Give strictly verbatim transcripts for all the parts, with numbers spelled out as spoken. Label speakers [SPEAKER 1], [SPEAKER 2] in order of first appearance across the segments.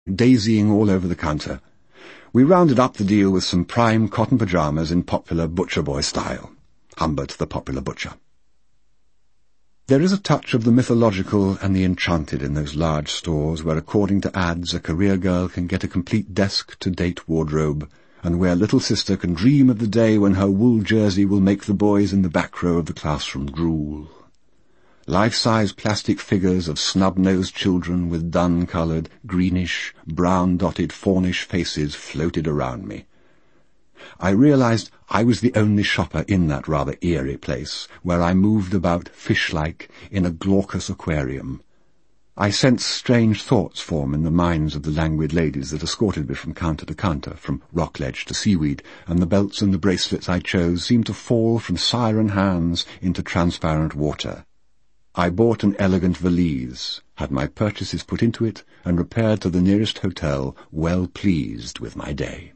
[SPEAKER 1] daisying all over the counter. We rounded up the deal with some prime cotton pyjamas in popular butcher boy style. Humbert the popular butcher. There is a touch of the mythological and the enchanted in those large stores where, according to ads, a career girl can get a complete desk-to-date wardrobe, and where little sister can dream of the day when her wool jersey will make the boys in the back row of the classroom drool. Life-size plastic figures of snub-nosed children with dun-coloured, greenish, brown-dotted, fawnish faces floated around me. I realized I was the only shopper in that rather eerie place, where I moved about fish-like in a glaucous aquarium. I sensed strange thoughts form in the minds of the languid ladies that escorted me from counter to counter, from rock-ledge to seaweed, and the belts and the bracelets I chose seemed to fall from siren hands into transparent water. I bought an elegant valise, had my purchases put into it, and repaired to the nearest hotel, well pleased with my day.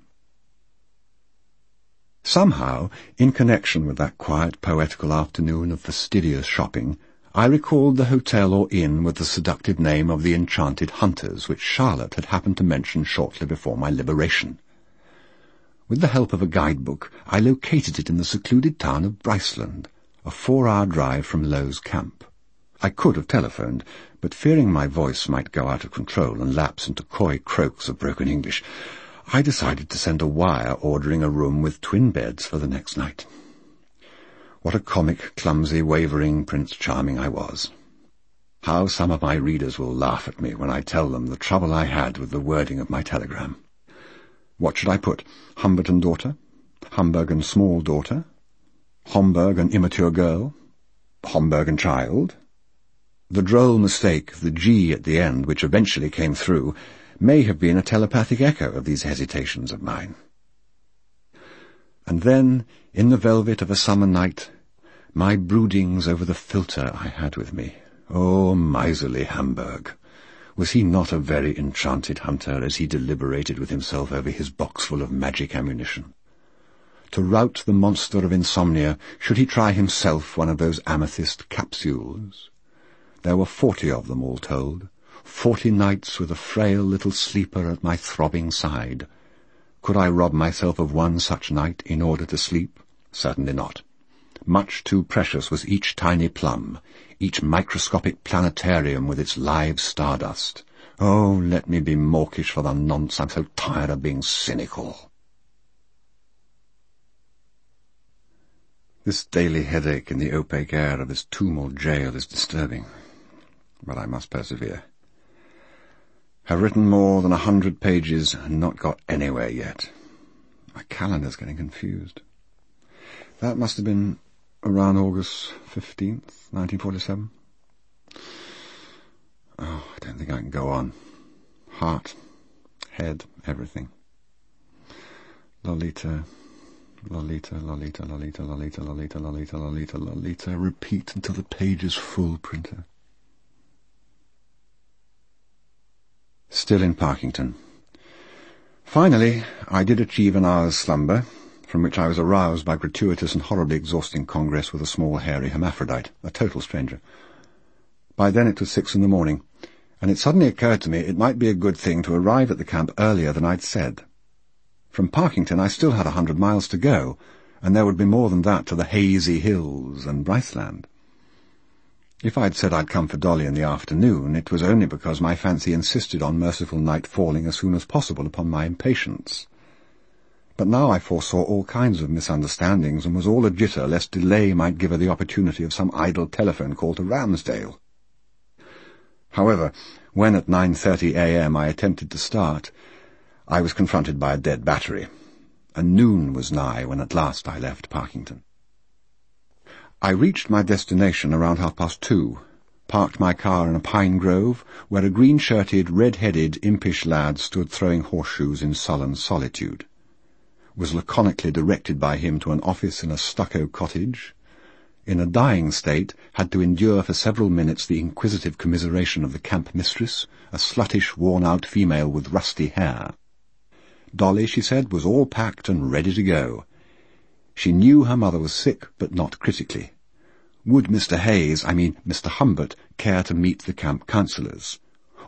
[SPEAKER 1] Somehow, in connection with that quiet, poetical afternoon of fastidious shopping, I recalled the hotel or inn with the seductive name of the Enchanted Hunters, which Charlotte had happened to mention shortly before my liberation. With the help of a guidebook, I located it in the secluded town of Bryceland, a four-hour drive from Low's camp. I could have telephoned, but fearing my voice might go out of control and lapse into coy croaks of broken English, I decided to send a wire ordering a room with twin beds for the next night. What a comic, clumsy, wavering Prince Charming I was. How some of my readers will laugh at me when I tell them the trouble I had with the wording of my telegram. What should I put? Humbert and daughter? Hamburg and small daughter? Homburg and immature girl? Homburg and child? The droll mistake of the G at the end, which eventually came through, may have been a telepathic echo of these hesitations of mine. And then, in the velvet of a summer night, my broodings over the filter I had with me. Oh, miserly Hamburg! Was he not a very enchanted hunter as he deliberated with himself over his boxful of magic ammunition? To rout the monster of insomnia, should he try himself one of those amethyst capsules? There were forty of them all told, forty nights with a frail little sleeper at my throbbing side. Could I rob myself of one such night in order to sleep? Certainly not. Much too precious was each tiny plum, each microscopic planetarium with its live stardust. Oh, let me be mawkish for the nonce. I'm so tired of being cynical. This daily headache in the opaque air of this tomb or jail is disturbing, but I must persevere. Have written more than a hundred pages and not got anywhere yet. My calendar's getting confused. That must have been around August fifteenth, nineteen forty-seven. Oh, I don't think I can go on. Heart, head, everything. Lolita, Lolita, Lolita, Lolita, Lolita, Lolita, Lolita, Lolita, Lolita. Repeat until the page is full, printer. Still in Parkington. Finally, I did achieve an hour's slumber, from which I was aroused by gratuitous and horribly exhausting congress with a small hairy hermaphrodite, a total stranger. By then it was six in the morning, and it suddenly occurred to me it might be a good thing to arrive at the camp earlier than I'd said. From Parkington I still had a hundred miles to go, and there would be more than that to the hazy hills and Bryceland. If I'd said I'd come for Dolly in the afternoon, it was only because my fancy insisted on merciful night falling as soon as possible upon my impatience. But now I foresaw all kinds of misunderstandings, and was all a jitter lest delay might give her the opportunity of some idle telephone call to Ramsdale. However, when at nine thirty a m I attempted to start, I was confronted by a dead battery, and noon was nigh when at last I left Parkington. I reached my destination around half past two, parked my car in a pine grove, where a green-shirted, red-headed, impish lad stood throwing horseshoes in sullen solitude, was laconically directed by him to an office in a stucco cottage, in a dying state had to endure for several minutes the inquisitive commiseration of the camp mistress, a sluttish, worn-out female with rusty hair. Dolly, she said, was all packed and ready to go. She knew her mother was sick, but not critically. Would Mister Hayes, I mean Mister Humbert, care to meet the camp counsellors?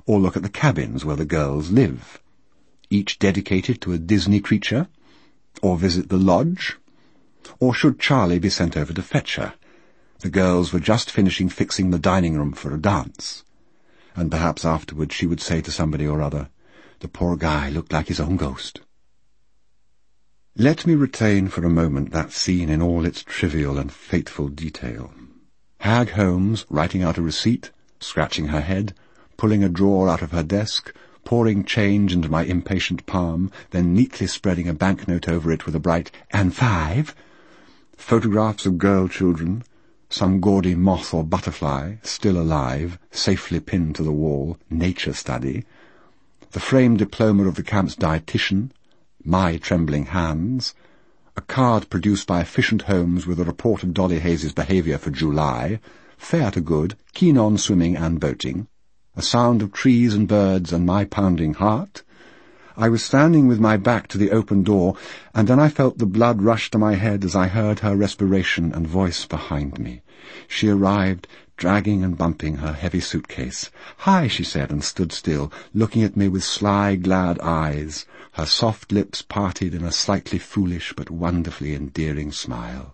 [SPEAKER 1] or look at the cabins where the girls live, each dedicated to a Disney creature, or visit the lodge? Or should Charlie be sent over to fetch her? The girls were just finishing fixing the dining room for a dance. And perhaps afterwards she would say to somebody or other, "The poor guy looked like his own ghost." Let me retain for a moment that scene in all its trivial and fateful detail. Hag Holmes writing out a receipt, scratching her head, pulling a drawer out of her desk, pouring change into my impatient palm, then neatly spreading a banknote over it with a bright "and five." Photographs of girl children, some gaudy moth or butterfly, still alive, safely pinned to the wall, nature study, the framed diploma of the camp's dietitian, my trembling hands, a card produced by Efficient Holmes with a report of Dolly Hayes's behaviour for July, fair to good, keen on swimming and boating, a sound of trees and birds and my pounding heart. I was standing with my back to the open door, and then I felt the blood rush to my head as I heard her respiration and voice behind me. She arrived, dragging and bumping her heavy suitcase. "Hi," she said, and stood still, looking at me with sly, glad eyes, her soft lips parted in a slightly foolish but wonderfully endearing smile.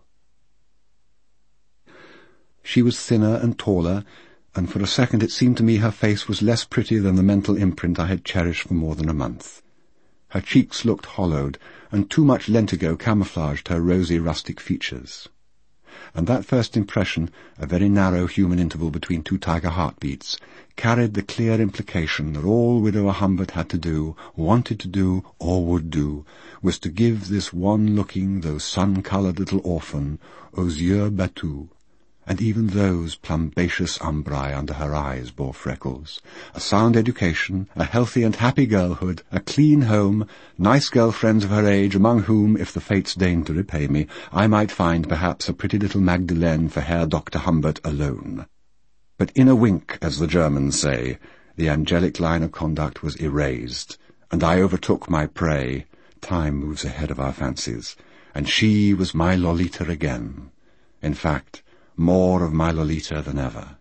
[SPEAKER 1] She was thinner and taller, and for a second it seemed to me her face was less pretty than the mental imprint I had cherished for more than a month. Her cheeks looked hollowed, and too much lentigo camouflaged her rosy rustic features. And that first impression, a very narrow human interval between two tiger heartbeats, carried the clear implication that all Widower Humbert had to do, wanted to do, or would do, was to give this one-looking, though sun-coloured little orphan aux yeux battus, and even those plumbaceous umbri under her eyes bore freckles, a sound education, a healthy and happy girlhood, a clean home, nice girl-friends of her age, among whom, if the fates deigned to repay me, I might find perhaps a pretty little Magdalene for Herr Doctor Humbert alone. But in a wink, as the Germans say, the angelic line of conduct was erased, and I overtook my prey. Time moves ahead of our fancies, and she was my Lolita again. In fact, more of my Lolita than ever.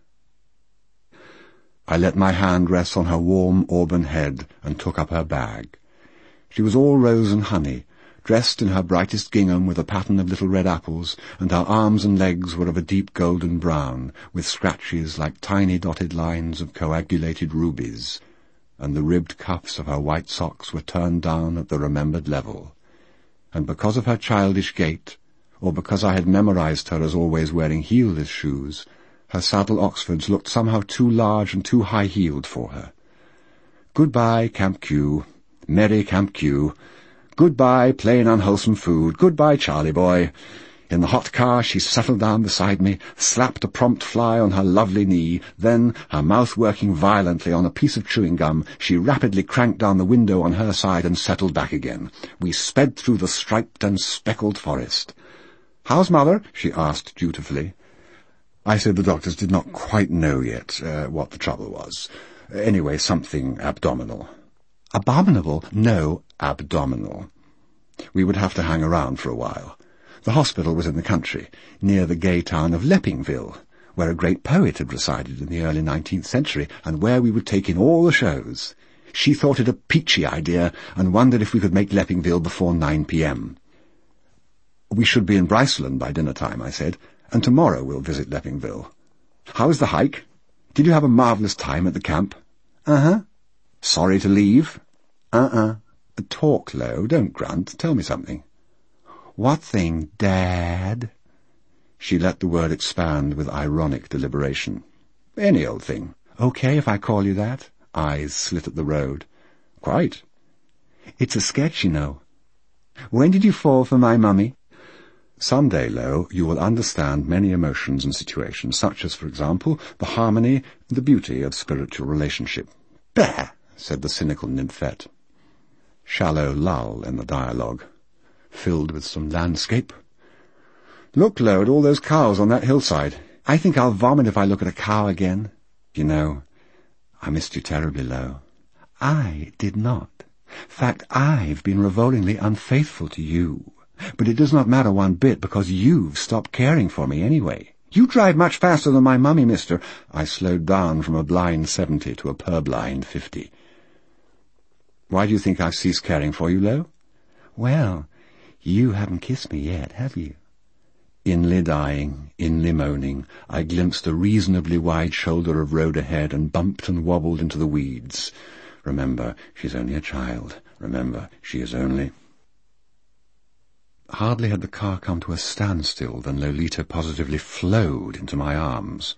[SPEAKER 1] I let my hand rest on her warm auburn head and took up her bag. She was all rose and honey, dressed in her brightest gingham with a pattern of little red apples, and her arms and legs were of a deep golden brown, with scratches like tiny dotted lines of coagulated rubies, and the ribbed cuffs of her white socks were turned down at the remembered level. And because of her childish gait, or because I had memorized her as always wearing heelless shoes, her saddle Oxfords looked somehow too large and too high-heeled for her. Goodbye, Camp Q. Merry Camp Q. Goodbye, plain unwholesome food. Goodbye, Charlie boy. In the hot car she settled down beside me, slapped a prompt fly on her lovely knee, then, her mouth working violently on a piece of chewing gum, she rapidly cranked down the window on her side and settled back again. We sped through the striped and speckled forest. "How's Mother?" she asked dutifully. I said the doctors did not quite know yet uh, what the trouble was. Anyway, something abdominal. Abominable? No, abdominal. We would have to hang around for a while. The hospital was in the country, near the gay town of Leppingville, where a great poet had resided in the early nineteenth century, and where we would take in all the shows. She thought it a peachy idea, and wondered if we could make Leppingville before nine p.m. "We should be in Bryceland by dinner-time," I said, "and tomorrow we'll visit Leppingville. How was the hike? Did you have a marvellous time at the camp?" "Uh-huh." "Sorry to leave?" "Uh-uh." "Talk low, don't grunt. Tell me something." "What thing, Dad?" She let the word expand with ironic deliberation. "Any old thing." "Okay if I call you that?" Eyes slit at the road. "Quite." "It's a sketch, you know. When did you fall for my mummy?" Some day, Lo, you will understand many emotions and situations, such as, for example, the harmony and the beauty of spiritual relationship. "Bah!" said the cynical nymphette. Shallow lull in the dialogue, filled with some landscape. "Look, Lo, at all those cows on that hillside. I think I'll vomit if I look at a cow again." "You know, I missed you terribly, Lo." "I did not. Fact, I've been revoltingly unfaithful to you. But it does not matter one bit, because you've stopped caring for me anyway. You drive much faster than my mummy, mister. I slowed down from a blind seventy to a purblind fifty. Why do you think I've ceased caring for you, Lo?
[SPEAKER 2] Well, you haven't kissed me yet, have you?
[SPEAKER 1] Inly dying, inly moaning, I glimpsed a reasonably wide shoulder of road ahead and bumped and wobbled into the weeds. Remember, she's only a child. Remember, she is only... Hardly had the car come to a standstill than Lolita positively flowed into my arms.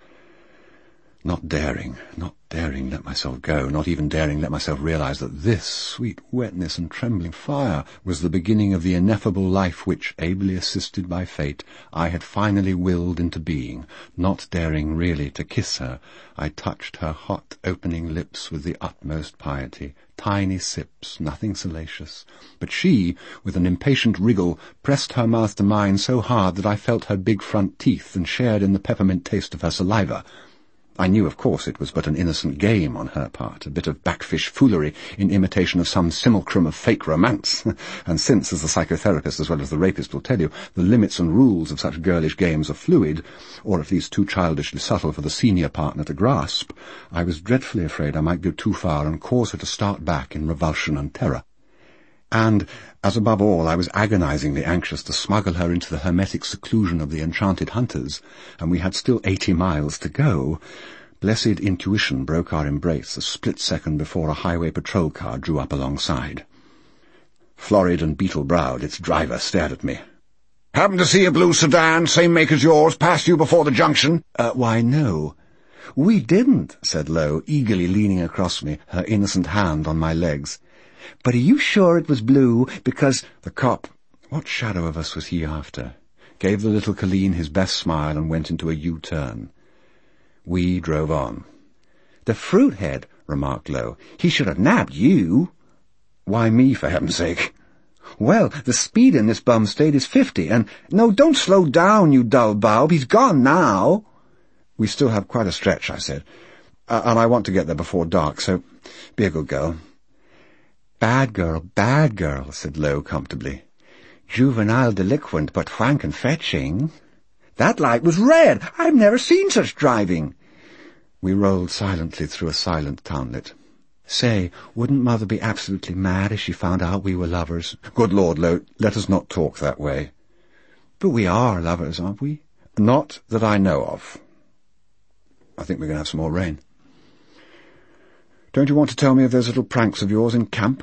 [SPEAKER 1] Not daring, not daring let myself go, not even daring let myself realize that this sweet wetness and trembling fire was the beginning of the ineffable life which, ably assisted by fate, I had finally willed into being. Not daring really to kiss her, I touched her hot opening lips with the utmost piety. Tiny sips, nothing salacious. But she, with an impatient wriggle, pressed her mouth to mine so hard that I felt her big front teeth and shared in the peppermint taste of her saliva. I knew, of course, it was but an innocent game on her part, a bit of backfish foolery in imitation of some simulacrum of fake romance. And since, as the psychotherapist as well as the rapist will tell you, the limits and rules of such girlish games are fluid, or at least too childishly subtle for the senior partner to grasp, I was dreadfully afraid I might go too far and cause her to start back in revulsion and terror. And, as above all, I was agonizingly anxious to smuggle her into the hermetic seclusion of the enchanted hunters, and we had still eighty miles to go. Blessed intuition broke our embrace a split second before a highway patrol car drew up alongside. Florid and beetle-browed, its driver stared at me.
[SPEAKER 3] "Happen to see a blue sedan, same make as yours, passed you before the junction?"
[SPEAKER 1] Uh, why, no. We didn't, said Lo, eagerly leaning across me, her innocent hand on my legs.
[SPEAKER 2] But are you sure it was blue? Because...
[SPEAKER 1] The cop, what shadow of us was he after, gave the little Colleen his best smile and went into a U-turn. We drove on.
[SPEAKER 2] The fruithead, remarked Lo. He should have nabbed you.
[SPEAKER 1] Why me, for heaven's sake?
[SPEAKER 2] Well, the speed in this bum state is fifty, and... No, don't slow down, you dull bulb. He's gone now.
[SPEAKER 1] We still have quite a stretch, I said, uh, and I want to get there before dark, so be a good girl.
[SPEAKER 2] Bad girl, bad girl, said Lo comfortably. Juvenile delinquent, but frank and fetching. That light was red. I've never seen such driving.
[SPEAKER 1] We rolled silently through a silent townlet.
[SPEAKER 2] Say, wouldn't Mother be absolutely mad if she found out we were lovers?
[SPEAKER 1] Good Lord, Lo, let us not talk that way.
[SPEAKER 2] But we are lovers, aren't we?
[SPEAKER 1] Not that I know of. I think we're going to have some more rain. Don't you want to tell me of those little pranks of yours in camp?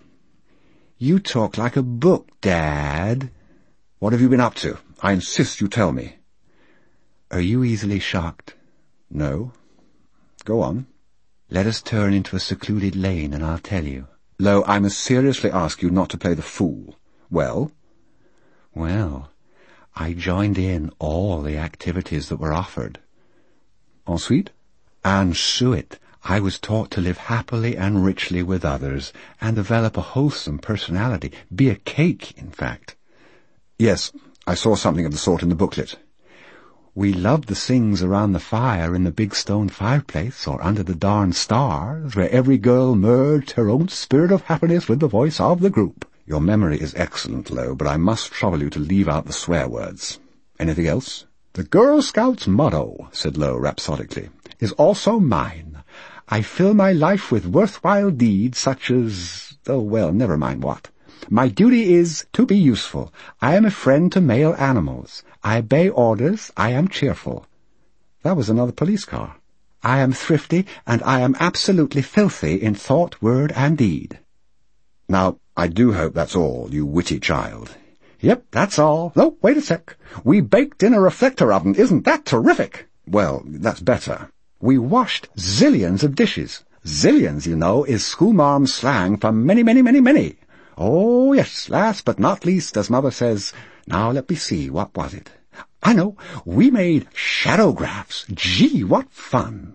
[SPEAKER 2] You talk like a book, Dad.
[SPEAKER 1] What have you been up to? I insist you tell me.
[SPEAKER 2] Are you easily shocked?
[SPEAKER 1] No. Go on.
[SPEAKER 2] Let us turn into a secluded lane and I'll tell you.
[SPEAKER 1] Lo, I must seriously ask you not to play the fool. Well?
[SPEAKER 2] Well, I joined in all the activities that were offered.
[SPEAKER 1] Ensuite?
[SPEAKER 2] Ensuite, I was taught to live happily and richly with others, and develop a wholesome personality, be a cake, in fact.
[SPEAKER 1] Yes, I saw something of the sort in the booklet.
[SPEAKER 2] We loved the things around the fire in the big stone fireplace, or under the darn stars, where every girl merged her own spirit of happiness with the voice of the group.
[SPEAKER 1] Your memory is excellent, Lo, but I must trouble you to leave out the swear words. Anything else?
[SPEAKER 2] The Girl Scouts' motto, said Lo rhapsodically, is also mine. I fill my life with worthwhile deeds such as... oh, well, never mind what. My duty is to be useful. I am a friend to male animals. I obey orders. I am cheerful.
[SPEAKER 1] That was another police car.
[SPEAKER 2] I am thrifty, and I am absolutely filthy in thought, word, and deed.
[SPEAKER 1] Now, I do hope that's all, you witty child.
[SPEAKER 2] Yep, that's all. Oh, wait a sec. We baked in a reflector oven. Isn't that terrific?
[SPEAKER 1] Well, that's better.
[SPEAKER 2] We washed zillions of dishes. Zillions, you know, is schoolmarm slang for many, many, many, many. Oh, yes, last but not least, as Mother says, now let me see, what was it? I know, we made shadowgraphs. Gee, what fun.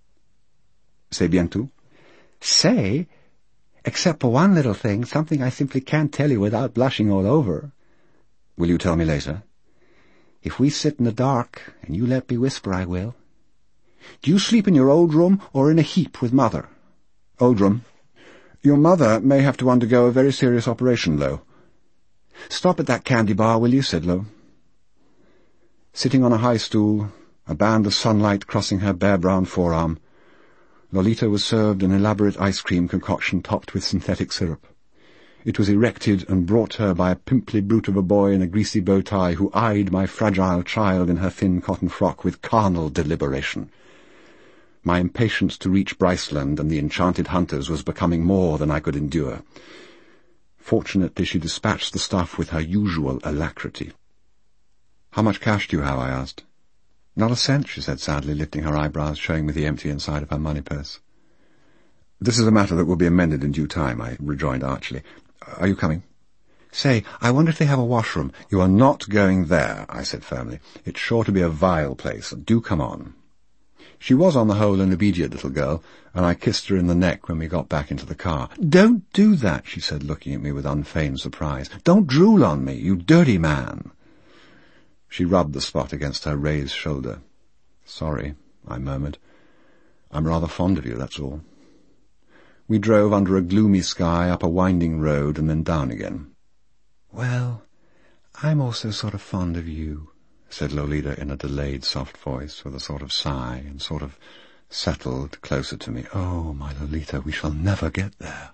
[SPEAKER 1] C'est bien tout?
[SPEAKER 2] Say, except for one little thing, something I simply can't tell you without blushing all over.
[SPEAKER 1] Will you tell me later?
[SPEAKER 2] If we sit in the dark, and you let me whisper, I will. Do you sleep in your old room or in a heap with Mother?
[SPEAKER 1] Old room. Your mother may have to undergo a very serious operation, Lo.
[SPEAKER 2] Stop at that candy bar, will you? Said Lo.
[SPEAKER 1] Sitting on a high stool, a band of sunlight crossing her bare brown forearm. Lolita was served an elaborate ice cream concoction topped with synthetic syrup. It was erected and brought her by a pimply brute of a boy in a greasy bow tie who eyed my fragile child in her thin cotton frock with carnal deliberation. My impatience to reach Bryceland and the enchanted hunters was becoming more than I could endure. Fortunately, she dispatched the stuff with her usual alacrity. "How much cash do you have?" I asked. "Not a cent," she said sadly, lifting her eyebrows, showing me the empty inside of her money purse. "This is a matter that will be amended in due time," I rejoined archly. "Are you coming?" "Say, I wonder if they have a washroom." "You are not going there," I said firmly. "It's sure to be a vile place. Do come on." She was on the whole an obedient little girl, and I kissed her in the neck when we got back into the car. "Don't do that," she said, looking at me with unfeigned surprise. "Don't drool on me, you dirty man." She rubbed the spot against her raised shoulder. "Sorry," I murmured. "I'm rather fond of you, that's all." We drove under a gloomy sky up a winding road and then down again. "Well, I'm also sort of fond of you," said Lolita in a delayed soft voice, with a sort of sigh, and sort of settled closer to me. "Oh, my Lolita, we shall never get there."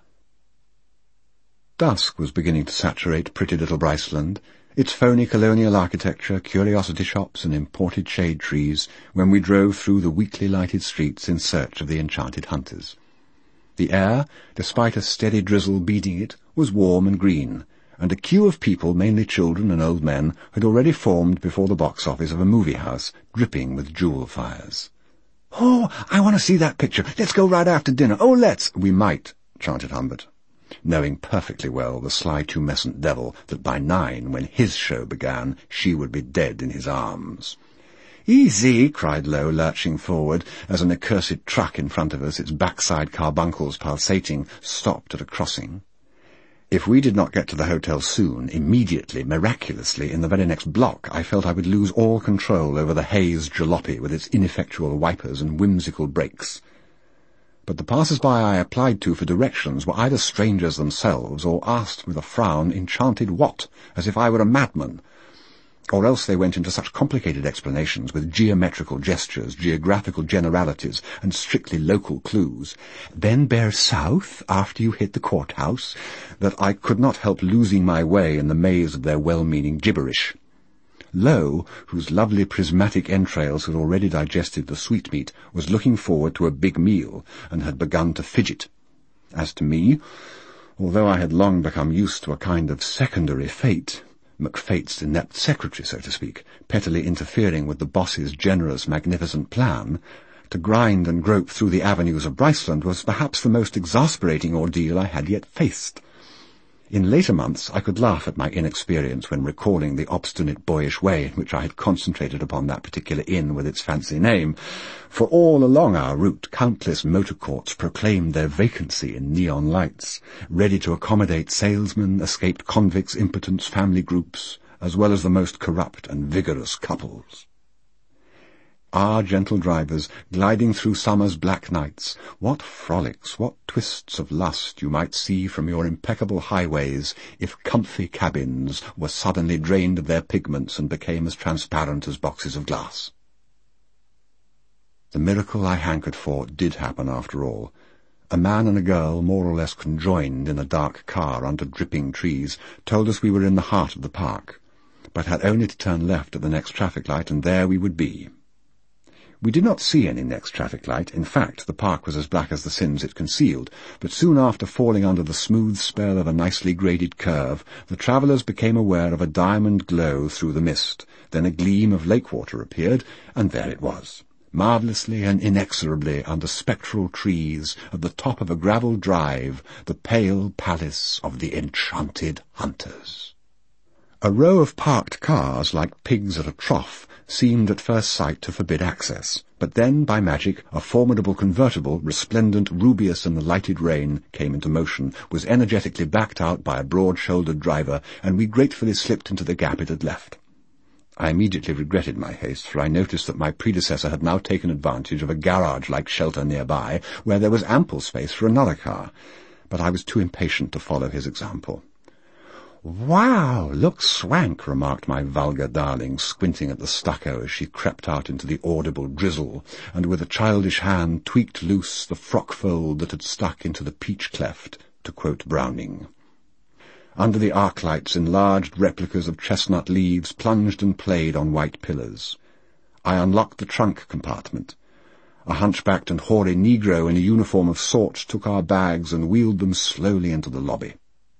[SPEAKER 1] Dusk was beginning to saturate pretty little Bryceland, its phony colonial architecture, curiosity shops, and imported shade trees, when we drove through the weakly lighted streets in search of the enchanted hunters. The air, despite a steady drizzle beating it, was warm and green, and a queue of people, mainly children and old men, had already formed before the box office of a movie house, dripping with jewel fires. "Oh, I want to see that picture. Let's go right after dinner. Oh, let's—" "We might," chanted Humbert, knowing perfectly well, the sly tumescent devil, that by nine, when his show began, she would be dead in his arms. "Easy," cried Lowe, lurching forward, as an accursed truck in front of us, its backside carbuncles pulsating, stopped at a crossing. If we did not get to the hotel soon, immediately, miraculously, in the very next block, I felt I would lose all control over the haze jalopy with its ineffectual wipers and whimsical brakes. But the passers-by I applied to for directions were either strangers themselves or asked with a frown, "Enchanted what?" as if I were a madman. Or else they went into such complicated explanations with geometrical gestures, geographical generalities, and strictly local clues, "Then bear south after you hit the courthouse," that I could not help losing my way in the maze of their well-meaning gibberish. Lowe, whose lovely prismatic entrails had already digested the sweetmeat, was looking forward to a big meal, and had begun to fidget. As to me, although I had long become used to a kind of secondary fate, McFate's inept secretary, so to speak, pettily interfering with the boss's generous, magnificent plan, to grind and grope through the avenues of Bryceland was perhaps the most exasperating ordeal I had yet faced. In later months I could laugh at my inexperience when recalling the obstinate boyish way in which I had concentrated upon that particular inn with its fancy name, for all along our route countless motor courts proclaimed their vacancy in neon lights, ready to accommodate salesmen, escaped convicts, impotents, family groups, as well as the most corrupt and vigorous couples. Our gentle drivers, gliding through summer's black nights, what frolics, what twists of lust you might see from your impeccable highways if comfy cabins were suddenly drained of their pigments and became as transparent as boxes of glass. The miracle I hankered for did happen after all. A man and a girl, more or less conjoined in a dark car under dripping trees, told us we were in the heart of the park, but had only to turn left at the next traffic light, and there we would be. We did not see any next traffic light. In fact, the park was as black as the sins it concealed, but soon after falling under the smooth spell of a nicely graded curve, the travellers became aware of a diamond glow through the mist. Then a gleam of lake water appeared, and there it was, marvellously and inexorably under spectral trees, at the top of a gravel drive, the pale palace of the enchanted hunters. A row of parked cars, like pigs at a trough, seemed at first sight to forbid access, but then, by magic, a formidable convertible, resplendent, rubious in the lighted rain, came into motion, was energetically backed out by a broad-shouldered driver, and we gratefully slipped into the gap it had left. I immediately regretted my haste, for I noticed that my predecessor had now taken advantage of a garage-like shelter nearby, where there was ample space for another car, but I was too impatient to follow his example. "Wow, looks swank," remarked my vulgar darling, squinting at the stucco as she crept out into the audible drizzle, and with a childish hand tweaked loose the frock-fold that had stuck into the peach cleft, to quote Browning. Under the arc lights, enlarged replicas of chestnut leaves plunged and played on white pillars. I unlocked the trunk compartment. A hunchbacked and hoary negro in a uniform of sorts took our bags and wheeled them slowly into the lobby.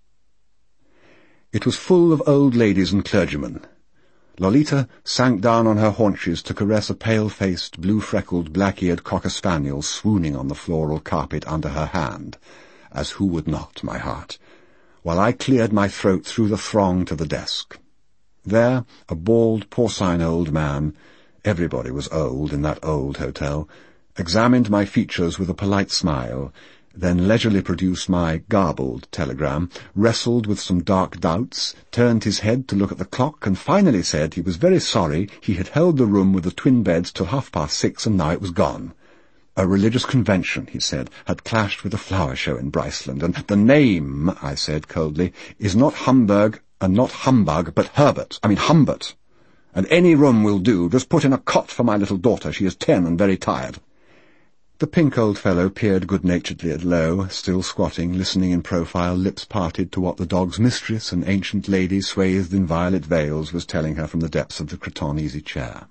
[SPEAKER 1] It was full of old ladies and clergymen. Lolita sank down on her haunches to caress a pale-faced, blue-freckled, black-eared cocker-spaniel swooning on the floral carpet under her hand, as who would not, my heart, while I cleared my throat through the throng to the desk. There, a bald, porcine old man, everybody was old in that old hotel, examined my features with a polite smile, then leisurely produced my garbled telegram, wrestled with some dark doubts, turned his head to look at the clock, and finally said he was very sorry he had held the room with the twin beds till half-past six, and now it was gone. A religious convention, he said, had clashed with a flower show in Bryceland, and the name, I said coldly, is not Hamburg and not Humbug, but Herbert, I mean Humbert. And any room will do. Just put in a cot for my little daughter. She is ten and very tired. The pink old fellow peered good-naturedly at Lowe, still squatting, listening in profile, lips parted to what the dog's mistress, an ancient lady swathed in violet veils, was telling her from the depths of the cretonne easy-chair.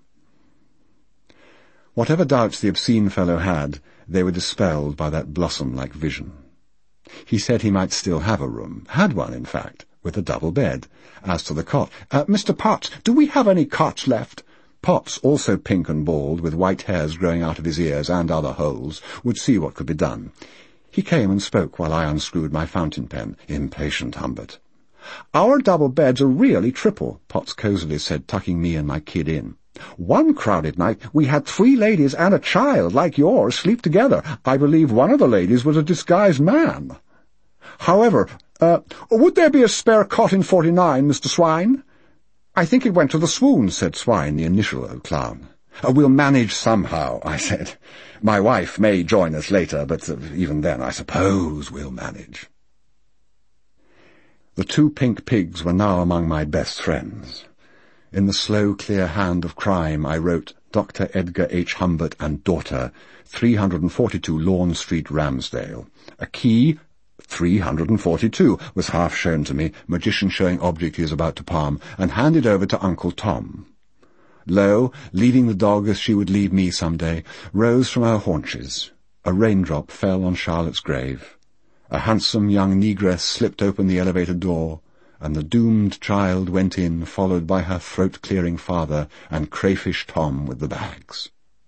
[SPEAKER 1] Whatever doubts the obscene fellow had, they were dispelled by that blossom-like vision. He said he might still have a room, had one, in fact, with a double bed. As to the cot, uh, Mister Potts, do we have any cots left? Potts, also pink and bald, with white hairs growing out of his ears and other holes, would see what could be done. He came and spoke while I unscrewed my fountain pen. Impatient Humbert. "Our double beds are really triple," Potts cosily said, tucking me and my kid in. "One crowded night we had three ladies and a child, like yours, sleep together. I believe one of the ladies was a disguised man. However, uh, would there be a spare cot in forty-nine, Mister Swine?" "I think it went to the swoon," said Swine, the initial old clown. Uh, "We'll manage somehow," I said. "My wife may join us later, but uh, even then I suppose we'll manage." The two pink pigs were now among my best friends. In the slow, clear hand of crime I wrote Doctor Edgar H. Humbert and daughter, three hundred forty-two Lawn Street, Ramsdale. A key, three hundred forty-two, was half shown to me, magician showing object he is about to palm, and handed over to Uncle Tom. Lo, leading the dog as she would lead me some day, rose from her haunches. A raindrop fell on Charlotte's grave. A handsome young negress slipped open the elevator door, and the doomed child went in, followed by her throat-clearing father and crayfish Tom with the bags.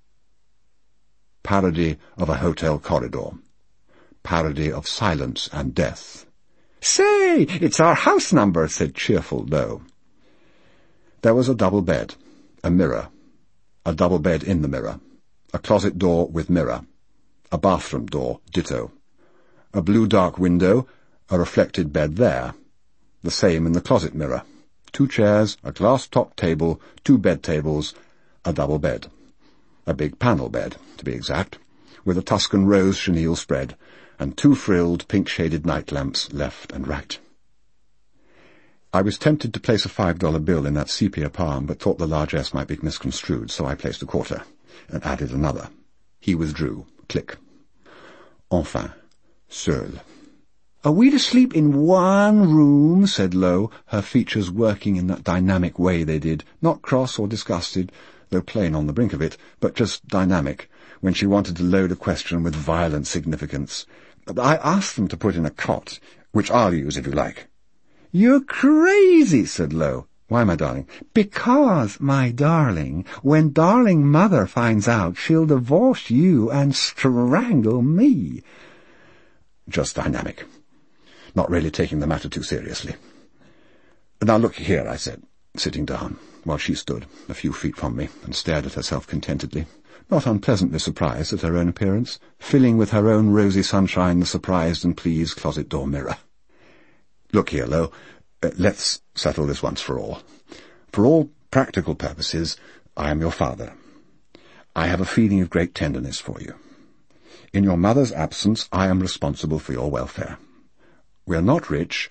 [SPEAKER 1] Parody of a hotel corridor. Parody of silence and death. "Say, it's our house number," said cheerful Lowe. There was a double bed, a mirror, a double bed in the mirror, a closet door with mirror, a bathroom door, ditto, a blue dark window, a reflected bed there, the same in the closet mirror, two chairs, a glass-topped table, two bed tables, a double bed, a big panel bed, to be exact, with a Tuscan rose chenille spread, and two frilled, pink-shaded night lamps left and right. I was tempted to place a five-dollar bill in that sepia palm, but thought the largesse might be misconstrued, so I placed a quarter, and added another. He withdrew. Click. Enfin, seul. "Are we to sleep in one room?" said Lowe, her features working in that dynamic way they did, not cross or disgusted, though plain on the brink of it, but just dynamic, when she wanted to load a question with violent significance. "I asked them to put in a cot, which I'll use if you like." "You're crazy," said Lowe. "Why, my darling?" "Because, my darling, when darling mother finds out, she'll divorce you and strangle me." Just dynamic. Not really taking the matter too seriously. "Now look here," I said, sitting down, while she stood a few feet from me and stared at herself contentedly, not unpleasantly surprised at her own appearance, filling with her own rosy sunshine the surprised and pleased closet door mirror. "Look here, Lo, uh, let's settle this once for all. For all practical purposes, I am your father. I have a feeling of great tenderness for you. In your mother's absence, I am responsible for your welfare. We are not rich,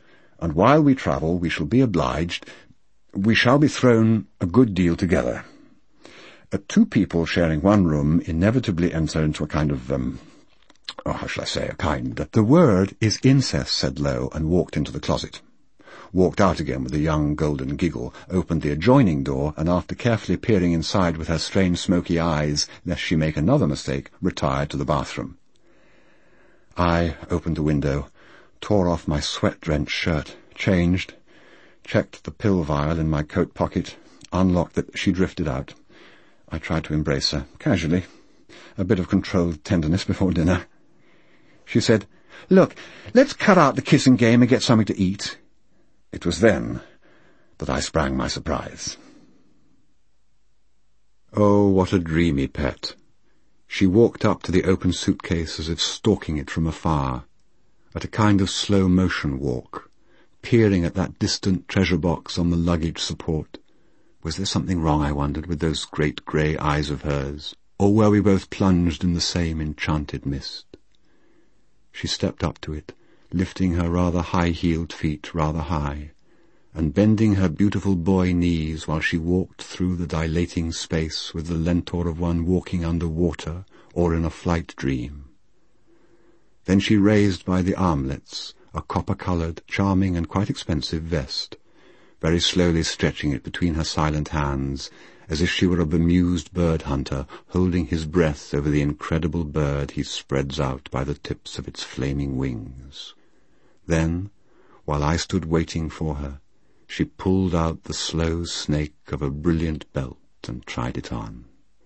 [SPEAKER 1] and while we travel we shall be obliged, we shall be thrown a good deal together. Uh, two people sharing one room inevitably enter into a kind of, um, oh, how shall I say, a kind...
[SPEAKER 2] The word is incest, said Lowe, and walked into the closet. Walked out again with a young golden giggle, opened the adjoining door, and after carefully peering inside with her strange smoky eyes, lest she make another mistake, retired to the bathroom. I opened the window, tore off my sweat-drenched shirt, changed, checked the pill vial in my coat pocket, unlocked it. She drifted out. I tried to embrace her, casually, a bit of controlled tenderness before dinner. She said, "Look, let's cut out the kissing game and get something to eat." It was then that I sprang my surprise. Oh, what a dreamy pet. She walked up to the open suitcase as if stalking it from afar, at a kind of slow-motion walk, peering at that distant treasure box on the luggage support. Was there something wrong, I wondered, with those great grey eyes of hers, or were we both plunged in the same enchanted mist? She stepped up to it, lifting her rather high-heeled feet rather high, and bending her beautiful boy knees while she walked through the dilating space with the lentor of one walking under water or in a flight dream. Then she raised by the armlets a copper-coloured, charming and quite expensive vest, very slowly stretching it between her silent hands, as if she were a bemused bird-hunter holding his breath over the incredible bird he spreads out by the tips of its flaming wings. Then, while I stood waiting for her, she pulled out the slow snake of a brilliant belt and tried it on.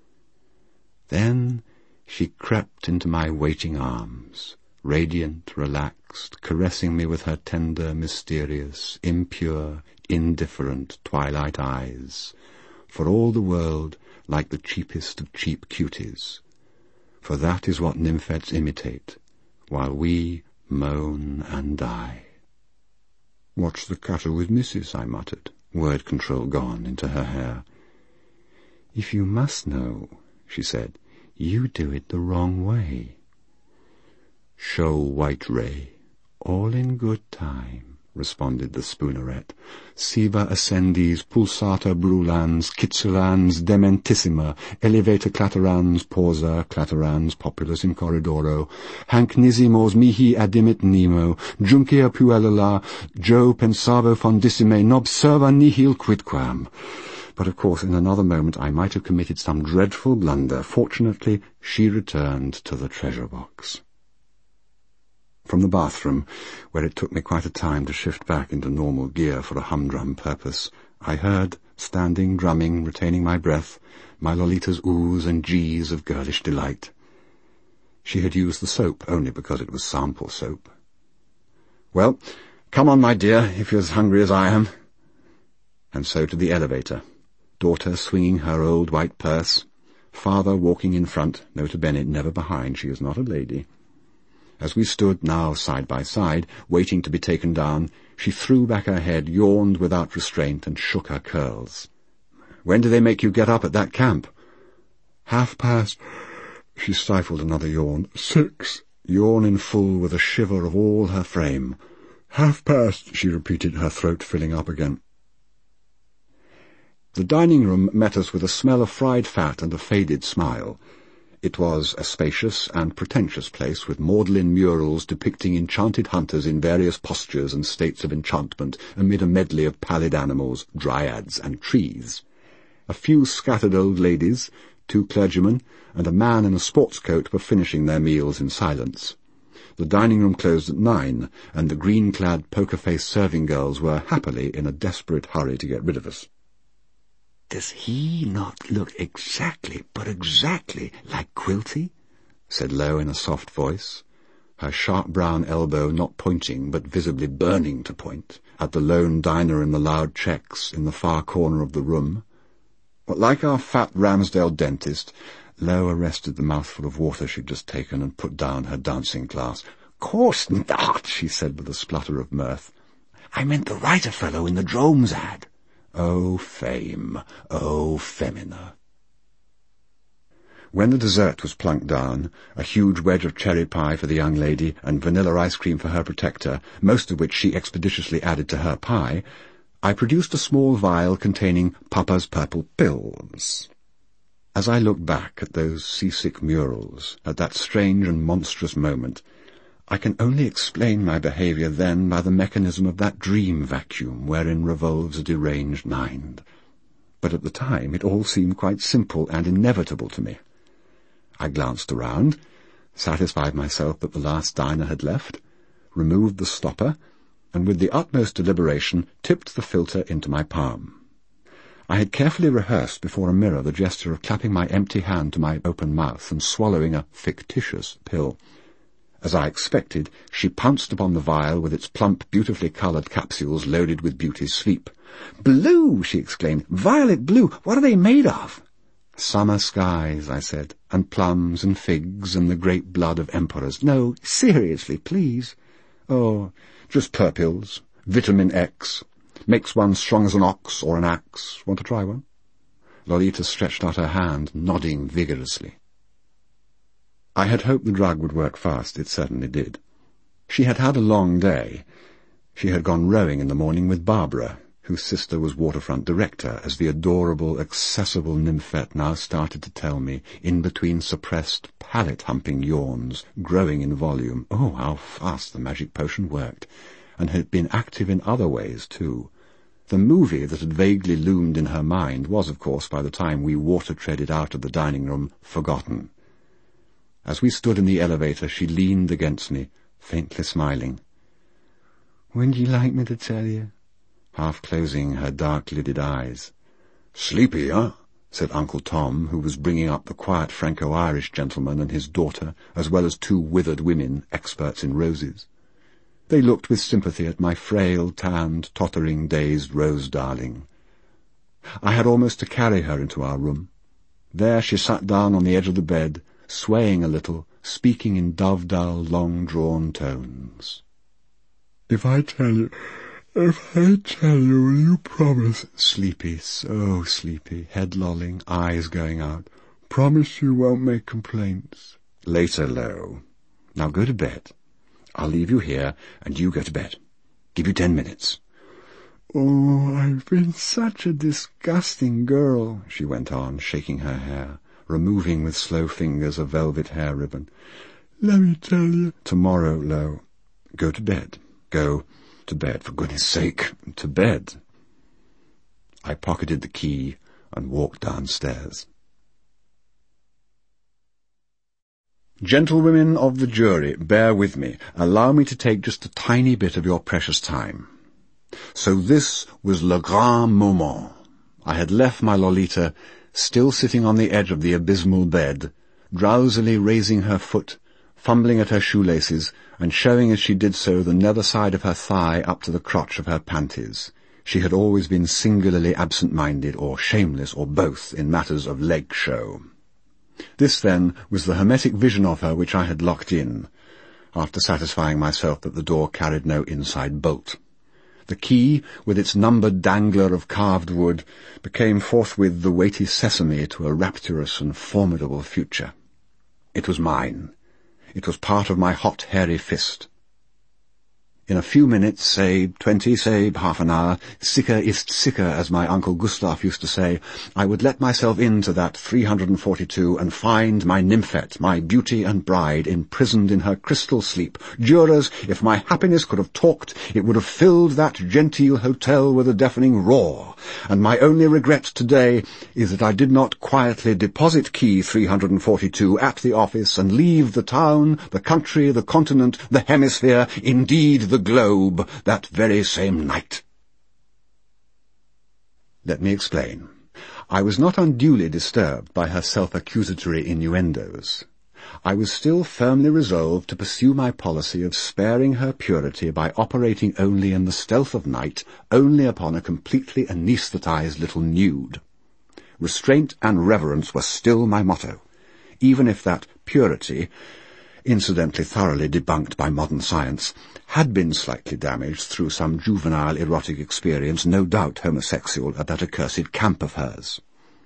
[SPEAKER 2] Then she crept into my waiting arms, radiant, relaxed, caressing me with her tender, mysterious, impure, indifferent twilight eyes, for all the world like the cheapest of cheap cuties, for that is what nymphets imitate, while we moan and die. "What's the matter with Missus?" I muttered, word control gone into her hair. "If you must know," she said, "you do it the wrong way." "Show White Ray, all in good time," responded the Spooneret. "Siva ascendis, pulsata brulans, kitsulans, dementissima, elevata claterans, pausa, claterans, populus in corridoro, hanc nisimos mihi adimit nemo, juncia puellula, jo pensavo fondissime, nobserva nihil quidquam." But of course in another moment I might have committed some dreadful blunder. Fortunately, she returned to the treasure box. From the bathroom, where it took me quite a time to shift back into normal gear for a humdrum purpose, I heard, standing, drumming, retaining my breath, my Lolita's oohs and gees of girlish delight. She had used the soap only because it was sample soap. "Well, come on, my dear, if you're as hungry as I am." And so to the elevator, daughter swinging her old white purse, father walking in front, nota bene, never behind, she is not a lady. As we stood now side by side, waiting to be taken down, she threw back her head, yawned without restraint, and shook her curls. "When do they make you get up at that camp?" "Half past." She stifled another yawn. "Six." Yawn in full with a shiver of all her frame. "Half past," she repeated, her throat filling up again. The dining room met us with a smell of fried fat and a faded smile. It was a spacious and pretentious place with Magdalen murals depicting enchanted hunters in various postures and states of enchantment amid a medley of pallid animals, dryads, and trees. A few scattered old ladies, two clergymen, and a man in a sports coat were finishing their meals in silence. The dining room closed at nine, and the green-clad, poker-faced serving girls were happily in a desperate hurry to get rid of us. "Does he not look exactly, but exactly, like Quilty?" said Lowe in a soft voice, her sharp brown elbow not pointing, but visibly burning to point, at the lone diner in the loud checks in the far corner of the room. But like our fat Ramsdale dentist, Lowe arrested the mouthful of water she'd just taken and put down her dancing glass. "Course not," she said with a splutter of mirth. "I meant the writer fellow in the Dromes ad." "Oh, fame! Oh, femina!"
[SPEAKER 1] When the dessert was plunked down, a huge wedge of cherry pie for the young lady and vanilla ice cream for her protector, most of which she expeditiously added to her pie, I produced a small vial containing Papa's purple pills. As I look back at those seasick murals, at that strange and monstrous moment, I can only explain my behaviour then by the mechanism of that dream vacuum wherein revolves a deranged mind. But at the time it all seemed quite simple and inevitable to me. I glanced around, satisfied myself that the last diner had left, removed the stopper, and with the utmost deliberation tipped the filter into my palm. I had carefully rehearsed before a mirror the gesture of clapping my empty hand to my open mouth and swallowing a fictitious pill. As I expected, she pounced upon the vial with its plump, beautifully coloured capsules loaded with beauty's sleep. "Blue!" she exclaimed. "Violet blue! What are they made of?" "Summer skies," I said, "and plums and figs and the great blood of emperors." "No, seriously, please." "Oh, just purpils. Vitamin X. Makes one strong as an ox or an axe. Want to try one?" Lolita stretched out her hand, nodding vigorously. I had hoped the drug would work fast. It certainly did. She had had a long day. She had gone rowing in the morning with Barbara, whose sister was waterfront director, as the adorable, accessible nymphette now started to tell me, in between suppressed, palate-humping yawns, growing in volume. Oh, how fast the magic potion worked, and had been active in other ways, too. The movie that had vaguely loomed in her mind was, of course, by the time we water-treaded out of the dining-room, forgotten. As we stood in the elevator, she leaned against me, faintly smiling. "Wouldn't you like me to tell you?" half closing her dark-lidded eyes.
[SPEAKER 3] "Sleepy, huh?"
[SPEAKER 1] said Uncle Tom, who was bringing up the quiet Franco-Irish gentleman and his daughter, as well as two withered women, experts in roses. They looked with sympathy at my frail, tanned, tottering, dazed Rose darling. I had almost to carry her into our room. There she sat down on the edge of the bed, swaying a little, speaking in dove-dull, long-drawn tones.
[SPEAKER 2] "If I tell you, if I tell you, will you promise?"
[SPEAKER 1] Sleepy, so sleepy, head lolling, eyes going out.
[SPEAKER 2] "Promise you won't make complaints."
[SPEAKER 1] Later, Lo. Now go to bed. I'll leave you here, and you go to bed. Give you ten minutes.
[SPEAKER 2] "Oh, I've been such a disgusting girl,"
[SPEAKER 1] she went on, shaking her hair, removing with slow fingers a velvet hair ribbon.
[SPEAKER 2] "Let me tell you."
[SPEAKER 1] "Tomorrow, Lo. Go to bed. Go to bed, for goodness sake. To bed." I pocketed the key and walked downstairs. Gentlewomen of the jury, bear with me. Allow me to take just a tiny bit of your precious time. So this was le grand moment. I had left my Lolita still sitting on the edge of the abysmal bed, drowsily raising her foot, fumbling at her shoelaces, and showing as she did so the nether side of her thigh up to the crotch of her panties. She had always been singularly absent-minded, or shameless, or both, in matters of leg show. This, then, was the hermetic vision of her which I had locked in, after satisfying myself that the door carried no inside bolt. The key, with its numbered dangler of carved wood, became forthwith the weighty sesame to a rapturous and formidable future. It was mine. It was part of my hot, hairy fist. In a few minutes, say twenty, say half an hour, sicker ist sicker, as my Uncle Gustav used to say, I would let myself into that three hundred and forty-two and find my nymphette, my beauty and bride, imprisoned in her crystal sleep. Jurors, if my happiness could have talked, it would have filled that genteel hotel with a deafening roar, and my only regret today is that I did not quietly deposit key three hundred and forty-two at the office and leave the town, the country, the continent, the hemisphere, indeed the globe, that very same night. Let me explain. I was not unduly disturbed by her self-accusatory innuendos. I was still firmly resolved to pursue my policy of sparing her purity by operating only in the stealth of night, only upon a completely anaesthetized little nude. Restraint and reverence were still my motto, even if that purity, incidentally thoroughly debunked by modern science, had been slightly damaged through some juvenile erotic experience, no doubt homosexual, at that accursed camp of hers.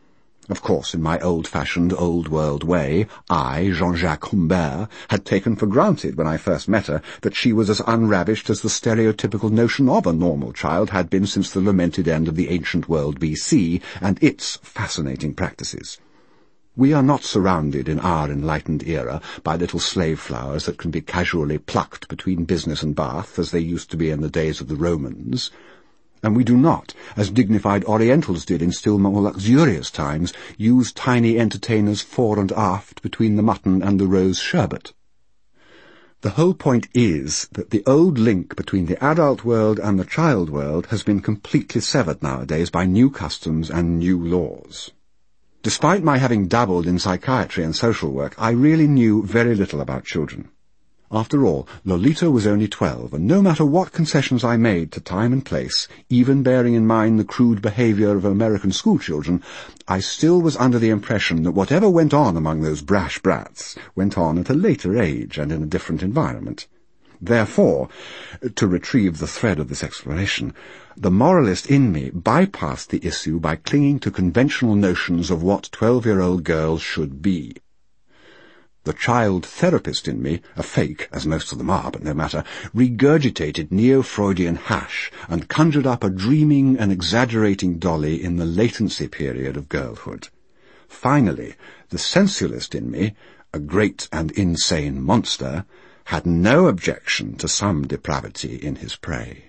[SPEAKER 1] Of course, in my old-fashioned, old-world way, I, Jean-Jacques Humbert, had taken for granted when I first met her that she was as unravished as the stereotypical notion of a normal child had been since the lamented end of the ancient world B C and its fascinating practices. We are not surrounded in our enlightened era by little slave flowers that can be casually plucked between business and bath as they used to be in the days of the Romans. And we do not, as dignified Orientals did in still more luxurious times, use tiny entertainers fore and aft between the mutton and the rose sherbet. The whole point is that the old link between the adult world and the child world has been completely severed nowadays by new customs and new laws. Despite my having dabbled in psychiatry and social work, I really knew very little about children. After all, Lolita was only twelve, and no matter what concessions I made to time and place, even bearing in mind the crude behaviour of American schoolchildren, I still was under the impression that whatever went on among those brash brats went on at a later age and in a different environment. Therefore, to retrieve the thread of this exploration, the moralist in me bypassed the issue by clinging to conventional notions of what twelve-year-old girls should be. The child therapist in me, a fake, as most of them are, but no matter, regurgitated neo-Freudian hash and conjured up a dreaming and exaggerating Dolly in the latency period of girlhood. Finally, the sensualist in me, a great and insane monster, had no objection to some depravity in his prey.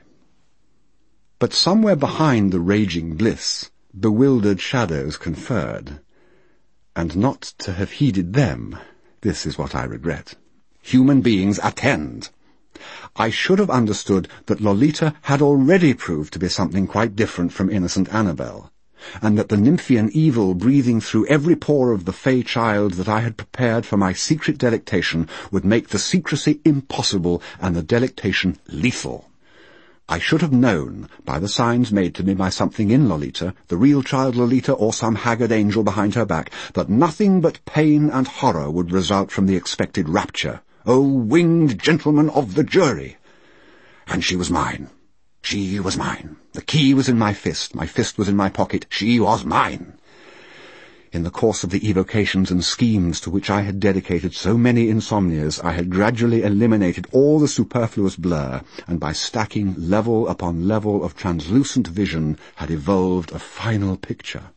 [SPEAKER 1] But somewhere behind the raging bliss, bewildered shadows conferred, and not to have heeded them, this is what I regret. Human beings attend. I should have understood that Lolita had already proved to be something quite different from innocent Annabel, and that the Nymphian evil breathing through every pore of the fey child that I had prepared for my secret delectation would make the secrecy impossible and the delectation lethal. I should have known, by the signs made to me by something in Lolita, the real child Lolita or some haggard angel behind her back, that nothing but pain and horror would result from the expected rapture. O winged gentlemen of the jury! And she was mine. She was mine. The key was in my fist. My fist was in my pocket. She was mine. In the course of the evocations and schemes to which I had dedicated so many insomnias, I had gradually eliminated all the superfluous blur, and by stacking level upon level of translucent vision had evolved a final picture.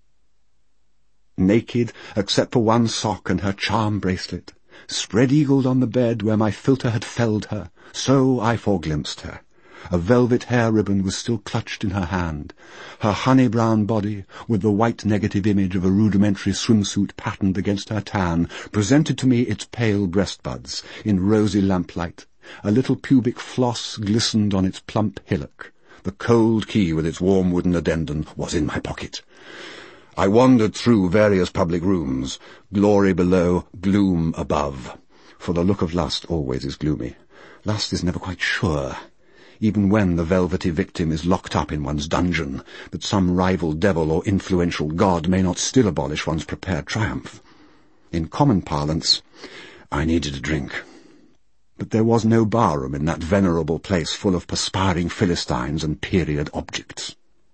[SPEAKER 1] Naked, except for one sock and her charm bracelet, spread-eagled on the bed where my philter had felled her, so I foreglimpsed her. A velvet hair ribbon was still clutched in her hand. Her honey-brown body, with the white negative image of a rudimentary swimsuit patterned against her tan, presented to me its pale breast-buds in rosy lamplight. A little pubic floss glistened on its plump hillock. The cold key with its warm wooden addendum was in my pocket. I wandered through various public rooms, glory below, gloom above. For the look of lust always is gloomy. Lust is never quite sure, even when the velvety victim is locked up in one's dungeon, that some rival devil or influential god may not still abolish one's prepared triumph. In common parlance, I needed a drink. But there was no barroom in that venerable place full of perspiring Philistines and period objects.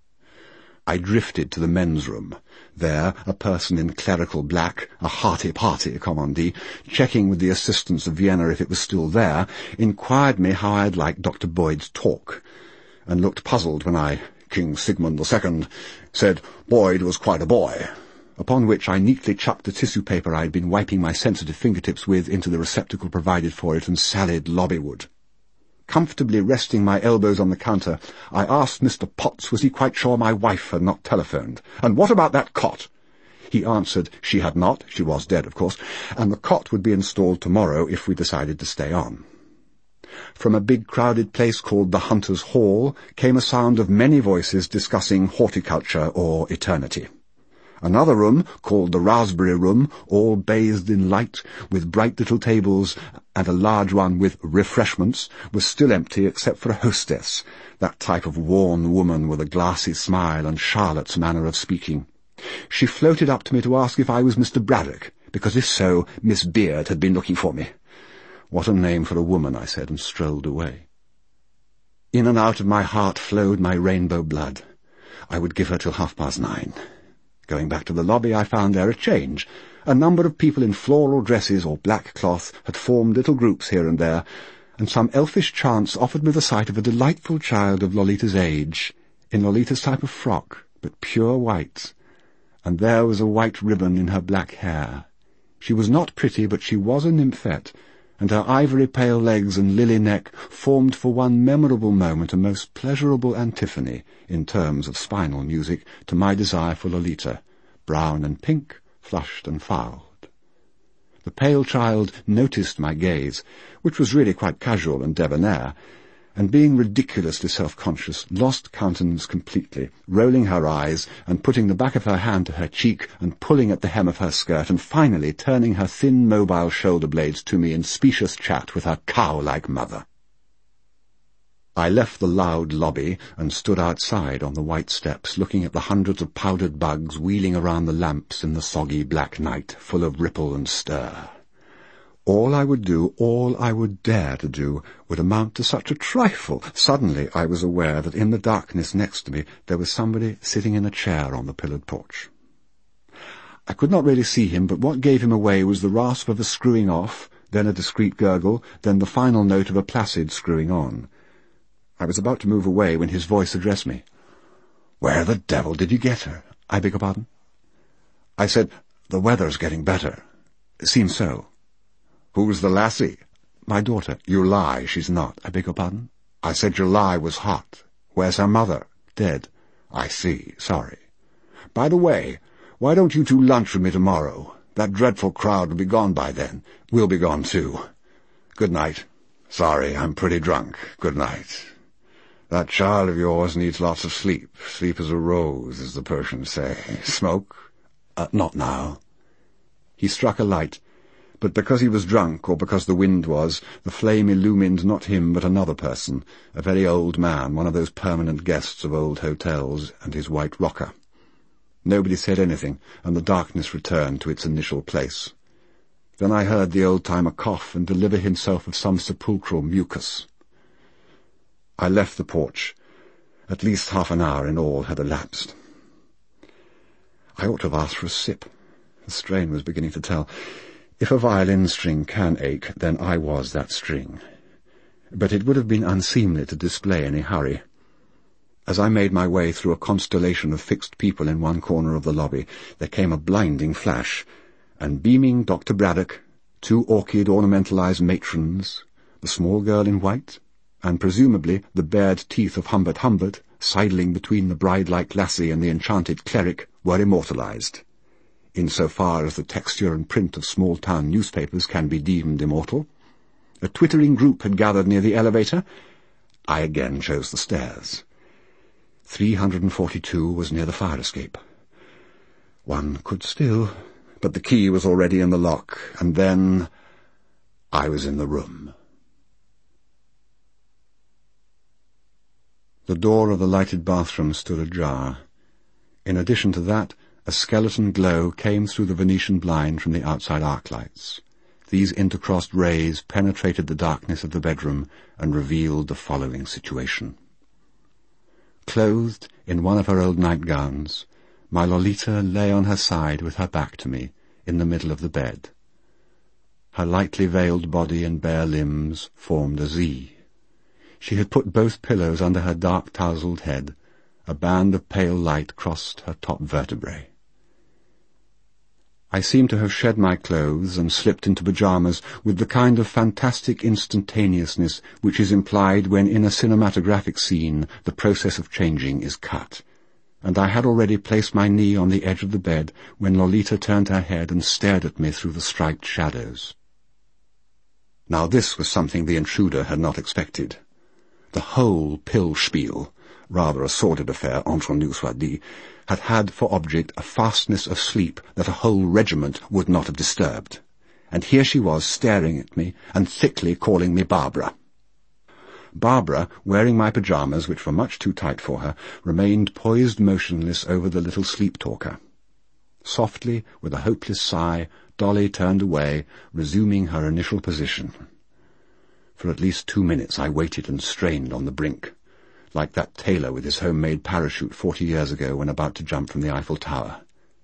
[SPEAKER 1] I drifted to the men's room. There, a person in clerical black, a hearty party commandee, checking with the assistants of Vienna if it was still there, inquired me how I'd like Doctor Boyd's talk, and looked puzzled when I, King Sigmund the Second, said Boyd was quite a boy, upon which I neatly chucked the tissue paper I had been wiping my sensitive fingertips with into the receptacle provided for it and sallied lobbyward. Comfortably resting my elbows on the counter, I asked Mister Potts was he quite sure my wife had not telephoned. And what about that cot? He answered she had not, she was dead of course, and the cot would be installed tomorrow if we decided to stay on. From a big crowded place called the Hunter's Hall came a sound of many voices discussing horticulture or eternity. Another room, called the Raspberry Room, all bathed in light, with bright little tables, and a large one with refreshments, was still empty except for a hostess, that type of worn woman with a glassy smile and Charlotte's manner of speaking. She floated up to me to ask if I was Mister Braddock, because if so, Miss Beard had been looking for me. What a name for a woman, I said, and strolled away. In and out of my heart flowed my rainbow blood. I would give her till half past nine.
[SPEAKER 2] Going back to the lobby, I found there a change. A number of people in floral dresses or black cloth had formed little groups here and there, and some elfish chance offered me the sight of a delightful child of Lolita's age, in Lolita's type of frock, but pure white, and there was a white ribbon in her black hair. She was not pretty, but she was a nymphette, and her ivory-pale legs and lily neck formed for one memorable moment a most pleasurable antiphony, in terms of spinal music, to my desire for Lolita, brown and pink, flushed and fouled. The pale child noticed my gaze, which was really quite casual and debonair, and being ridiculously self-conscious, lost countenance completely, rolling her eyes and putting the back of her hand to her cheek and pulling at the hem of her skirt, and finally turning her thin mobile shoulder-blades to me in specious chat with her cow-like mother. I left the loud lobby and stood outside on the white steps, looking at the hundreds of powdered bugs wheeling around the lamps in the soggy black night, full of ripple and stir. All I would do, all I would dare to do, would amount to such a trifle. Suddenly I was aware that in the darkness next to me there was somebody sitting in a chair on the pillared porch. I could not really see him, but what gave him away was the rasp of a screwing off, then a discreet gurgle, then the final note of a placid screwing on. I was about to move away when his voice addressed me. "Where the devil did you get her?" "I beg your pardon?" I said, "The weather's getting better." "It seems so." "Who's the lassie?" "My daughter." "You lie, she's not." "I beg your pardon?" "I said your lie was hot. Where's her mother?" "Dead." "I see. Sorry. By the way, why don't you two lunch with me tomorrow? That dreadful crowd will be gone by then. We'll be gone too. Good night. Sorry, I'm pretty drunk. Good night. That child of yours needs lots of sleep. Sleep as a rose, as the Persians say. Smoke?" Uh, "not now." He struck a light, but because he was drunk, or because the wind was, the flame illumined not him but another person, a very old man, one of those permanent guests of old hotels, and his white rocker. Nobody said anything, and the darkness returned to its initial place. Then I heard the old-timer cough and deliver himself of some sepulchral mucus. I left the porch. At least half an hour in all had elapsed. I ought to have asked for a sip. The strain was beginning to tell. If a violin string can ache, then I was that string. But it would have been unseemly to display any hurry. As I made my way through a constellation of fixed people in one corner of the lobby, there came a blinding flash, and beaming Doctor Braddock, two orchid ornamentalized matrons, the small girl in white, and presumably the bared teeth of Humbert Humbert, sidling between the bride-like lassie and the enchanted cleric, were immortalized. In so far as the texture and print of small-town newspapers can be deemed immortal. A twittering group had gathered near the elevator. I again chose the stairs. three hundred forty-two was near the fire escape. One could still, but the key was already in the lock, and then I was in the room. The door of the lighted bathroom stood ajar. In addition to that, a skeleton glow came through the Venetian blind from the outside arc lights. These intercrossed rays penetrated the darkness of the bedroom and revealed the following situation. Clothed in one of her old nightgowns, my Lolita lay on her side with her back to me, in the middle of the bed. Her lightly veiled body and bare limbs formed a Z. She had put both pillows under her dark tousled head. A band of pale light crossed her top vertebrae. I seemed to have shed my clothes and slipped into pyjamas with the kind of fantastic instantaneousness which is implied when in a cinematographic scene the process of changing is cut, and I had already placed my knee on the edge of the bed when Lolita turned her head and stared at me through the striped shadows. Now this was something the intruder had not expected. The whole pill spiel, rather a sordid affair, entre nous soit dit, had had for object a fastness of sleep that a whole regiment would not have disturbed. And here she was staring at me and thickly calling me Barbara. Barbara, wearing my pyjamas, which were much too tight for her, remained poised motionless over the little sleep-talker. Softly, with a hopeless sigh, Dolly turned away, resuming her initial position. For at least two minutes I waited and strained on the brink, like that tailor with his homemade parachute forty years ago when about to jump from the Eiffel Tower.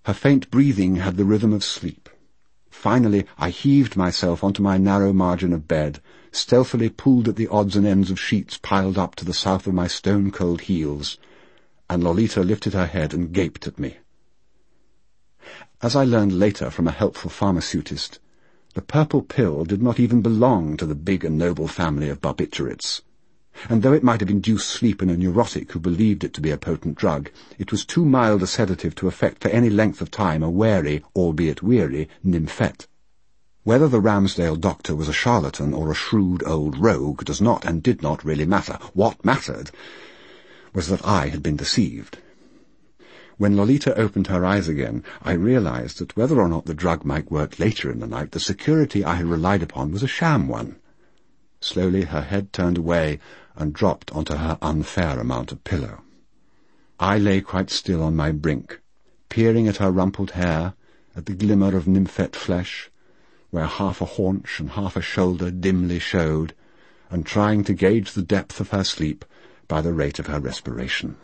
[SPEAKER 1] Her faint breathing had the rhythm of sleep. Finally, I heaved myself onto my narrow margin of bed, stealthily pulled at the odds and ends of sheets piled up to the south of my stone-cold heels, and Lolita lifted her head and gaped at me. As I learned later from a helpful pharmaceutist, the purple pill did not even belong to the big and noble family of barbiturates, and though it might have induced sleep in a neurotic who believed it to be a potent drug, it was too mild a sedative to affect for any length of time a wary, albeit weary, nymphette. Whether the Ramsdale doctor was a charlatan or a shrewd old rogue does not and did not really matter. What mattered was that I had been deceived. When Lolita opened her eyes again, I realized that whether or not the drug might work later in the night, the security I had relied upon was a sham one. Slowly her head turned away and dropped onto her unfair amount of pillow. I lay quite still on my brink, peering at her rumpled hair, at the glimmer of nymphette flesh, where half a haunch and half a shoulder dimly showed, and trying to gauge the depth of her sleep by the rate of her respiration.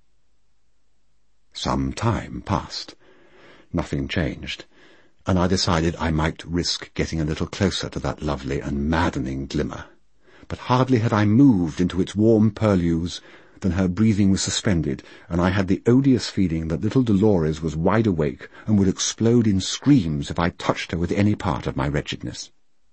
[SPEAKER 1] Some time passed. Nothing changed, and I decided I might risk getting a little closer to that lovely and maddening glimmer. But hardly had I moved into its warm purlieus than her breathing was suspended, and I had the odious feeling that little Dolores was wide awake and would explode in screams if I touched her with any part of my wretchedness.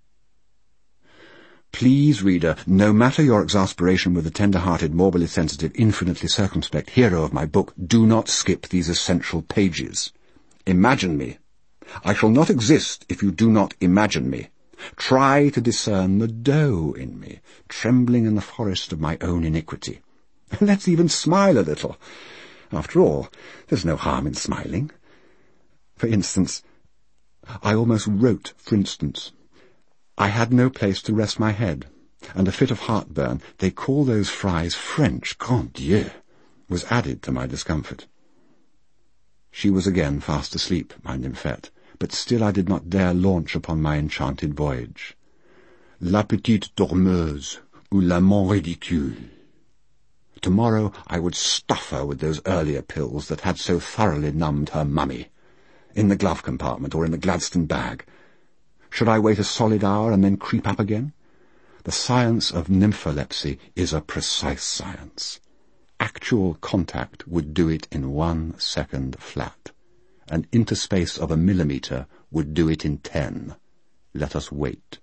[SPEAKER 1] Please, reader, no matter your exasperation with the tender-hearted, morbidly sensitive, infinitely circumspect hero of my book, do not skip these essential pages. Imagine me. I shall not exist if you do not imagine me. Try to discern the doe in me, trembling in the forest of my own iniquity. Let's even smile a little. After all, there's no harm in smiling. For instance, I almost wrote, for instance, I had no place to rest my head, and a fit of heartburn, they call those fries French, grand Dieu, was added to my discomfort. She was again fast asleep, my nymphette, but still I did not dare launch upon my enchanted voyage. La petite dormeuse, ou l'amant ridicule. Tomorrow I would stuff her with those earlier pills that had so thoroughly numbed her mummy, in the glove compartment or in the Gladstone bag. Should I wait a solid hour and then creep up again? The science of nympholepsy is a precise science. Actual contact would do it in one second flat. An interspace of a millimetre would do it in ten. Let us wait.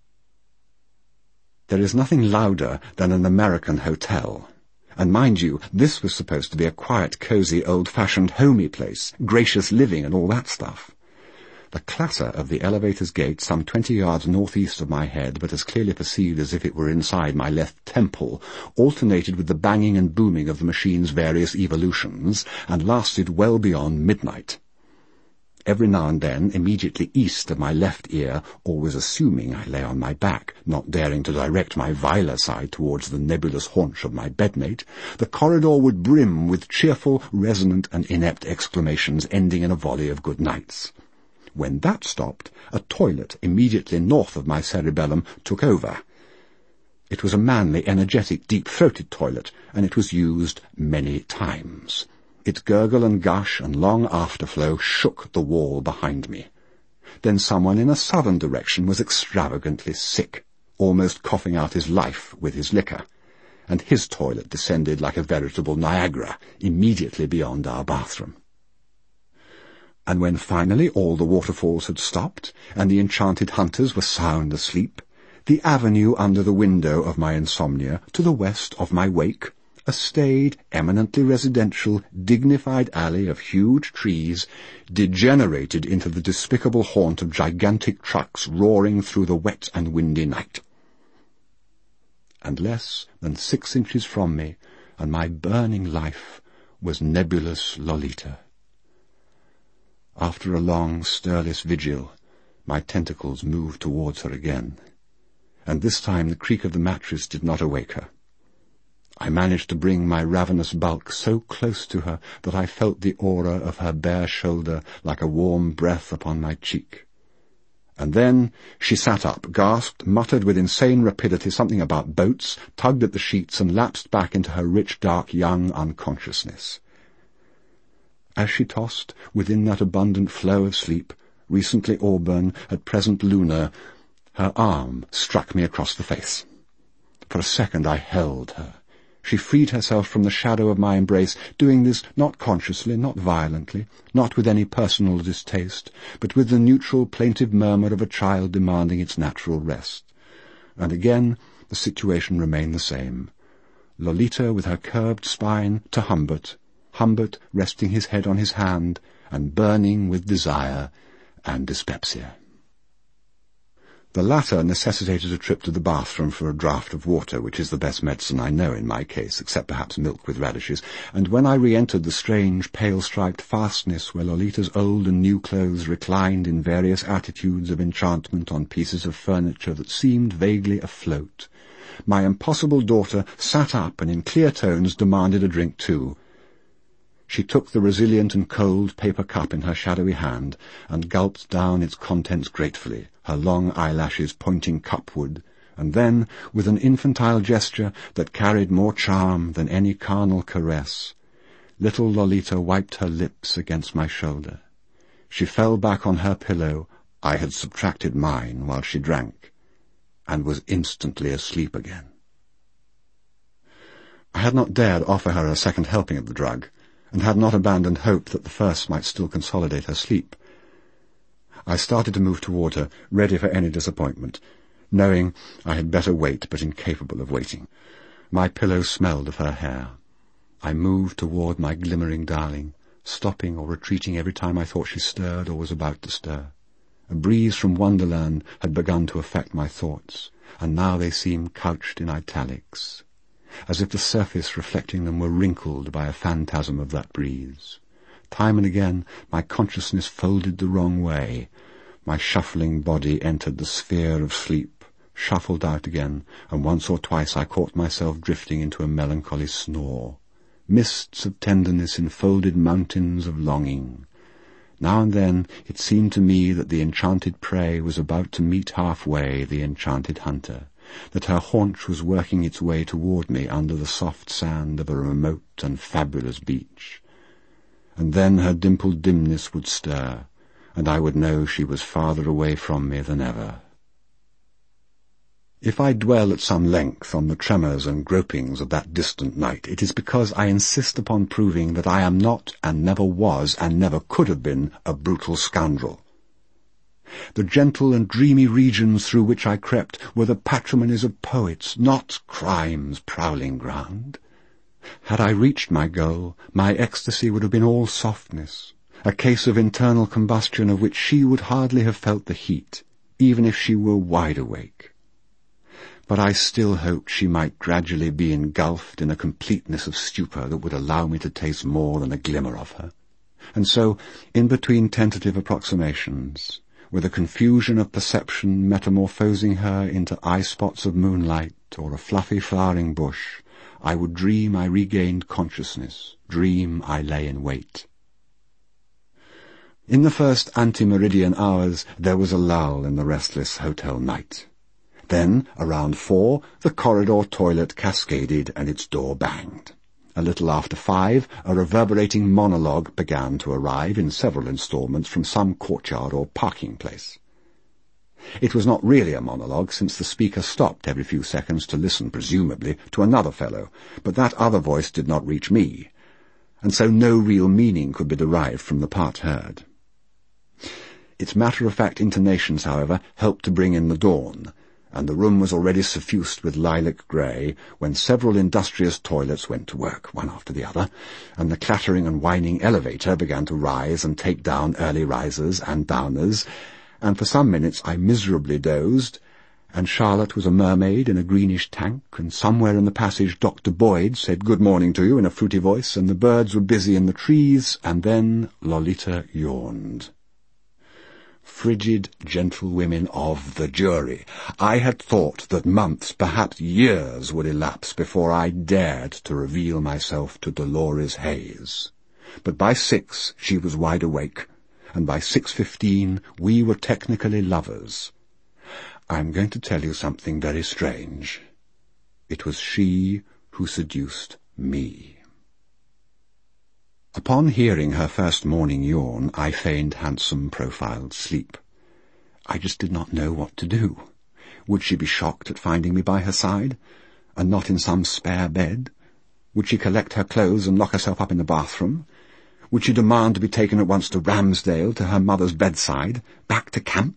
[SPEAKER 1] There is nothing louder than an American hotel. And mind you, this was supposed to be a quiet, cosy, old-fashioned, homey place, gracious living and all that stuff. The clatter of the elevator's gate some twenty yards northeast of my head, but as clearly perceived as if it were inside my left temple, alternated with the banging and booming of the machine's various evolutions, and lasted well beyond midnight. Every now and then, immediately east of my left ear, always assuming I lay on my back, not daring to direct my viler side towards the nebulous haunch of my bedmate, the corridor would brim with cheerful, resonant, and inept exclamations ending in a volley of good nights. When that stopped, a toilet immediately north of my cerebellum took over. It was a manly, energetic, deep-throated toilet, and it was used many times. Its gurgle and gush and long afterflow shook the wall behind me. Then someone in a southern direction was extravagantly sick, almost coughing out his life with his liquor, and his toilet descended like a veritable Niagara, immediately beyond our bathroom. And when finally all the waterfalls had stopped, and the enchanted hunters were sound asleep, the avenue under the window of my insomnia, to the west of my wake, a staid, eminently residential, dignified alley of huge trees, degenerated into the despicable haunt of gigantic trucks roaring through the wet and windy night. And less than six inches from me, and my burning life, was nebulous Lolita. After a long, stirless vigil, my tentacles moved towards her again, and this time the creak of the mattress did not awake her. I managed to bring my ravenous bulk so close to her that I felt the aura of her bare shoulder like a warm breath upon my cheek. And then she sat up, gasped, muttered with insane rapidity something about boats, tugged at the sheets, and lapsed back into her rich, dark, young unconsciousness. As she tossed within that abundant flow of sleep, recently auburn, at present lunar, her arm struck me across the face. For a second I held her. She freed herself from the shadow of my embrace, doing this not consciously, not violently, not with any personal distaste, but with the neutral, plaintive murmur of a child demanding its natural rest. And again the situation remained the same. Lolita with her curved spine to Humbert, Humbert resting his head on his hand and burning with desire and dyspepsia. The latter necessitated a trip to the bathroom for a draught of water, which is the best medicine I know in my case, except perhaps milk with radishes, and when I re-entered the strange, pale-striped fastness where Lolita's old and new clothes reclined in various attitudes of enchantment on pieces of furniture that seemed vaguely afloat, my impossible daughter sat up and in clear tones demanded a drink too. She took the resilient and cold paper cup in her shadowy hand and gulped down its contents gratefully, her long eyelashes pointing cupward, and then, with an infantile gesture that carried more charm than any carnal caress, little Lolita wiped her lips against my shoulder. She fell back on her pillow, I had subtracted mine while she drank, and was instantly asleep again. I had not dared offer her a second helping of the drug, and had not abandoned hope that the first might still consolidate her sleep. I started to move toward her, ready for any disappointment, knowing I had better wait, but incapable of waiting. My pillow smelled of her hair. I moved toward my glimmering darling, stopping or retreating every time I thought she stirred or was about to stir. A breeze from Wonderland had begun to affect my thoughts, and now they seemed couched in italics, as if the surface reflecting them were wrinkled by a phantasm of that breeze. Time and again my consciousness folded the wrong way. My shuffling body entered the sphere of sleep, shuffled out again, and once or twice I caught myself drifting into a melancholy snore. Mists of tenderness enfolded mountains of longing. Now and then it seemed to me that the enchanted prey was about to meet halfway the enchanted hunter, that her haunch was working its way toward me under the soft sand of a remote and fabulous beach. And then her dimpled dimness would stir, and I would know she was farther away from me than ever. If I dwell at some length on the tremors and gropings of that distant night, it is because I insist upon proving that I am not, and never was, and never could have been, a brutal scoundrel. The gentle and dreamy regions through which I crept were the patrimonies of poets, not crime's prowling ground. Had I reached my goal, my ecstasy would have been all softness, a case of internal combustion of which she would hardly have felt the heat, even if she were wide awake. But I still hoped she might gradually be engulfed in a completeness of stupor that would allow me to taste more than a glimmer of her. And so, in between tentative approximations, with a confusion of perception metamorphosing her into eye-spots of moonlight or a fluffy flowering bush, I would dream I regained consciousness, dream I lay in wait. In the first ante-meridian hours there was a lull in the restless hotel night. Then, around four, the corridor toilet cascaded and its door banged. A little after five, a reverberating monologue began to arrive in several instalments from some courtyard or parking place. It was not really a monologue, since the speaker stopped every few seconds to listen, presumably, to another fellow, but that other voice did not reach me, and so no real meaning could be derived from the part heard. Its matter-of-fact intonations, however, helped to bring in the dawn, and the room was already suffused with lilac grey when several industrious toilets went to work, one after the other, and the clattering and whining elevator began to rise and take down early risers and downers, and for some minutes I miserably dozed, and Charlotte was a mermaid in a greenish tank, and somewhere in the passage Doctor Boyd said good morning to you in a fruity voice, and the birds were busy in the trees, and then Lolita yawned. Frigid gentlewomen of the jury, I had thought that months, perhaps years, would elapse before I dared to reveal myself to Dolores Hayes. But by six she was wide awake, and by six fifteen we were technically lovers. I'm going to tell you something very strange. It was she who seduced me. Upon hearing her first morning yawn, I feigned handsome, profiled sleep. I just did not know what to do. Would she be shocked at finding me by her side, and not in some spare bed? Would she collect her clothes and lock herself up in the bathroom? Would she demand to be taken at once to Ramsdale, to her mother's bedside, back to camp?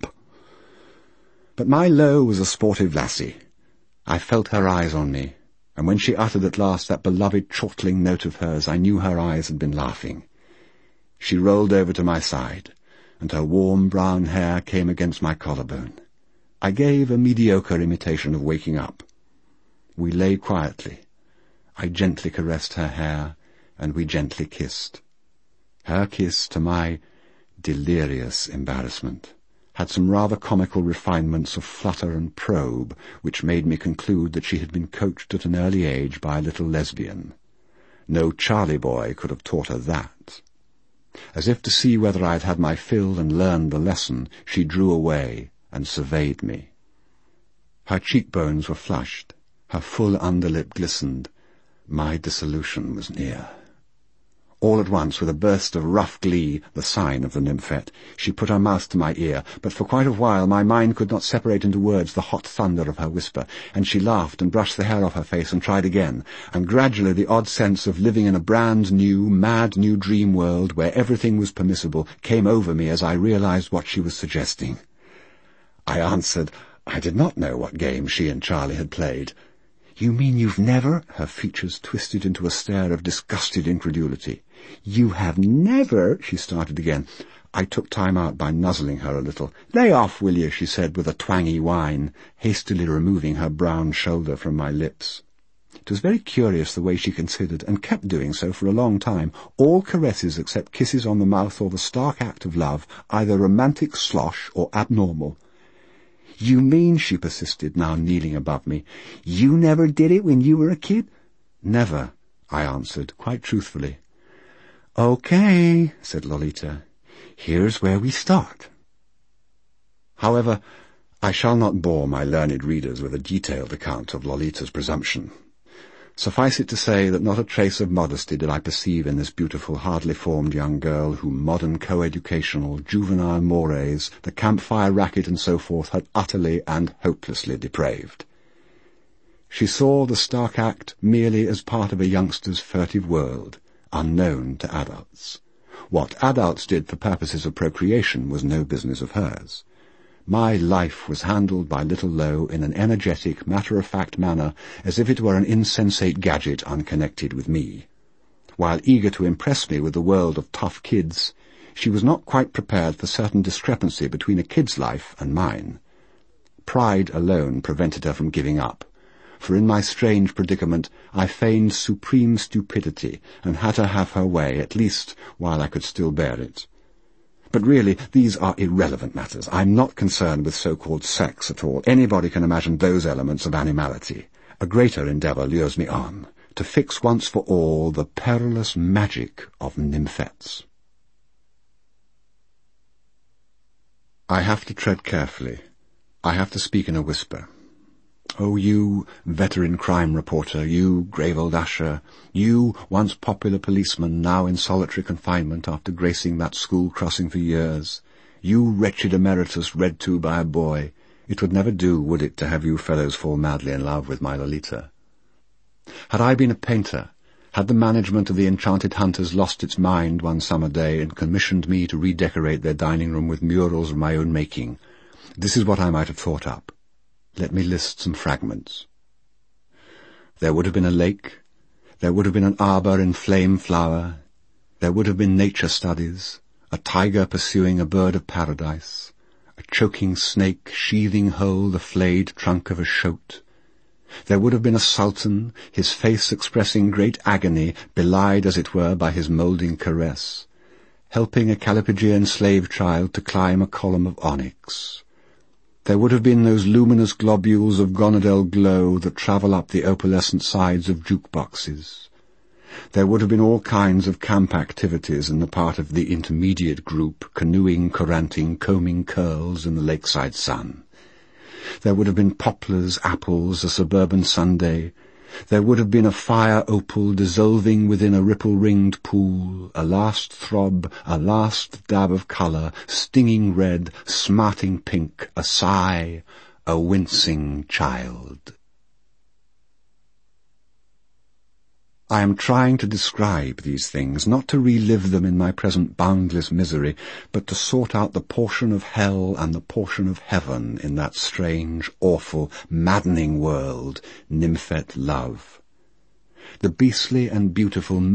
[SPEAKER 1] But my Lo was a sportive lassie. I felt her eyes on me, and when she uttered at last that beloved chortling note of hers, I knew her eyes had been laughing. She rolled over to my side, and her warm brown hair came against my collarbone. I gave a mediocre imitation of waking up. We lay quietly. I gently caressed her hair, and we gently kissed. Her kiss, to my delirious embarrassment, had some rather comical refinements of flutter and probe, which made me conclude that she had been coached at an early age by a little lesbian. No Charlie boy could have taught her that. As if to see whether I had had my fill and learned the lesson, she drew away and surveyed me. Her cheekbones were flushed, her full underlip glistened. My dissolution was near. All at once, with a burst of rough glee, the sign of the nymphette, she put her mouth to my ear, but for quite a while my mind could not separate into words the hot thunder of her whisper, and she laughed and brushed the hair off her face and tried again, and gradually the odd sense of living in a brand new, mad new dream world where everything was permissible came over me as I realized what she was suggesting. I answered, I did not know what game she and Charlie had played. "You mean you've never—" Her features twisted into a stare of disgusted incredulity. "You have never—" She started again. I took time out by nuzzling her a little. "Lay off, will you?" she said with a twangy whine, hastily removing her brown shoulder from my lips. It was very curious the way she considered, and kept doing so for a long time, all caresses except kisses on the mouth or the stark act of love, either romantic slosh or abnormal. "You mean," she persisted, now kneeling above me, "you never did it when you were a kid?" "Never," I answered, quite truthfully. "Okay," said Lolita. "Here's where we start." However, I shall not bore my learned readers with a detailed account of Lolita's presumption. Suffice it to say that not a trace of modesty did I perceive in this beautiful, hardly formed young girl whom modern coeducational, juvenile mores, the campfire racket and so forth had utterly and hopelessly depraved. She saw the stark act merely as part of a youngster's furtive world, unknown to adults. What adults did for purposes of procreation was no business of hers. My life was handled by little Lo in an energetic, matter-of-fact manner, as if it were an insensate gadget unconnected with me. While eager to impress me with the world of tough kids, she was not quite prepared for certain discrepancy between a kid's life and mine. Pride alone prevented her from giving up, for in my strange predicament I feigned supreme stupidity and had her have her way, at least while I could still bear it. But really, these are irrelevant matters. I'm not concerned with so-called sex at all. Anybody can imagine those elements of animality. A greater endeavour lures me on, to fix once for all the perilous magic of nymphets. I have to tread carefully. I have to speak in a whisper. Oh, you veteran crime reporter, you grave old usher, you once popular policeman, now in solitary confinement after gracing that school crossing for years, you wretched emeritus read to by a boy, it would never do, would it, to have you fellows fall madly in love with my Lolita? Had I been a painter, had the management of the Enchanted Hunters lost its mind one summer day and commissioned me to redecorate their dining room with murals of my own making, this is what I might have thought up. Let me list some fragments. There would have been a lake. There would have been an arbour in flame flower. There would have been nature studies, a tiger pursuing a bird of paradise, a choking snake sheathing whole the flayed trunk of a shoat. There would have been a sultan, his face expressing great agony, belied as it were by his moulding caress, helping a Callipygian slave child to climb a column of onyx. There would have been those luminous globules of gonadel glow that travel up the opalescent sides of jukeboxes. There would have been all kinds of camp activities on the part of the intermediate group, canoeing, coranting, combing curls in the lakeside sun. There would have been poplars, apples, a suburban Sunday,
[SPEAKER 2] There would have been a fire opal dissolving within a ripple-ringed pool, a last throb, a last dab of colour, stinging red, smarting pink, a sigh, a wincing child. I am trying to describe these things, not to relive them in my present boundless misery, but to sort out the portion of hell and the portion of heaven in that strange, awful, maddening world, Nymphet Love. The beastly and beautiful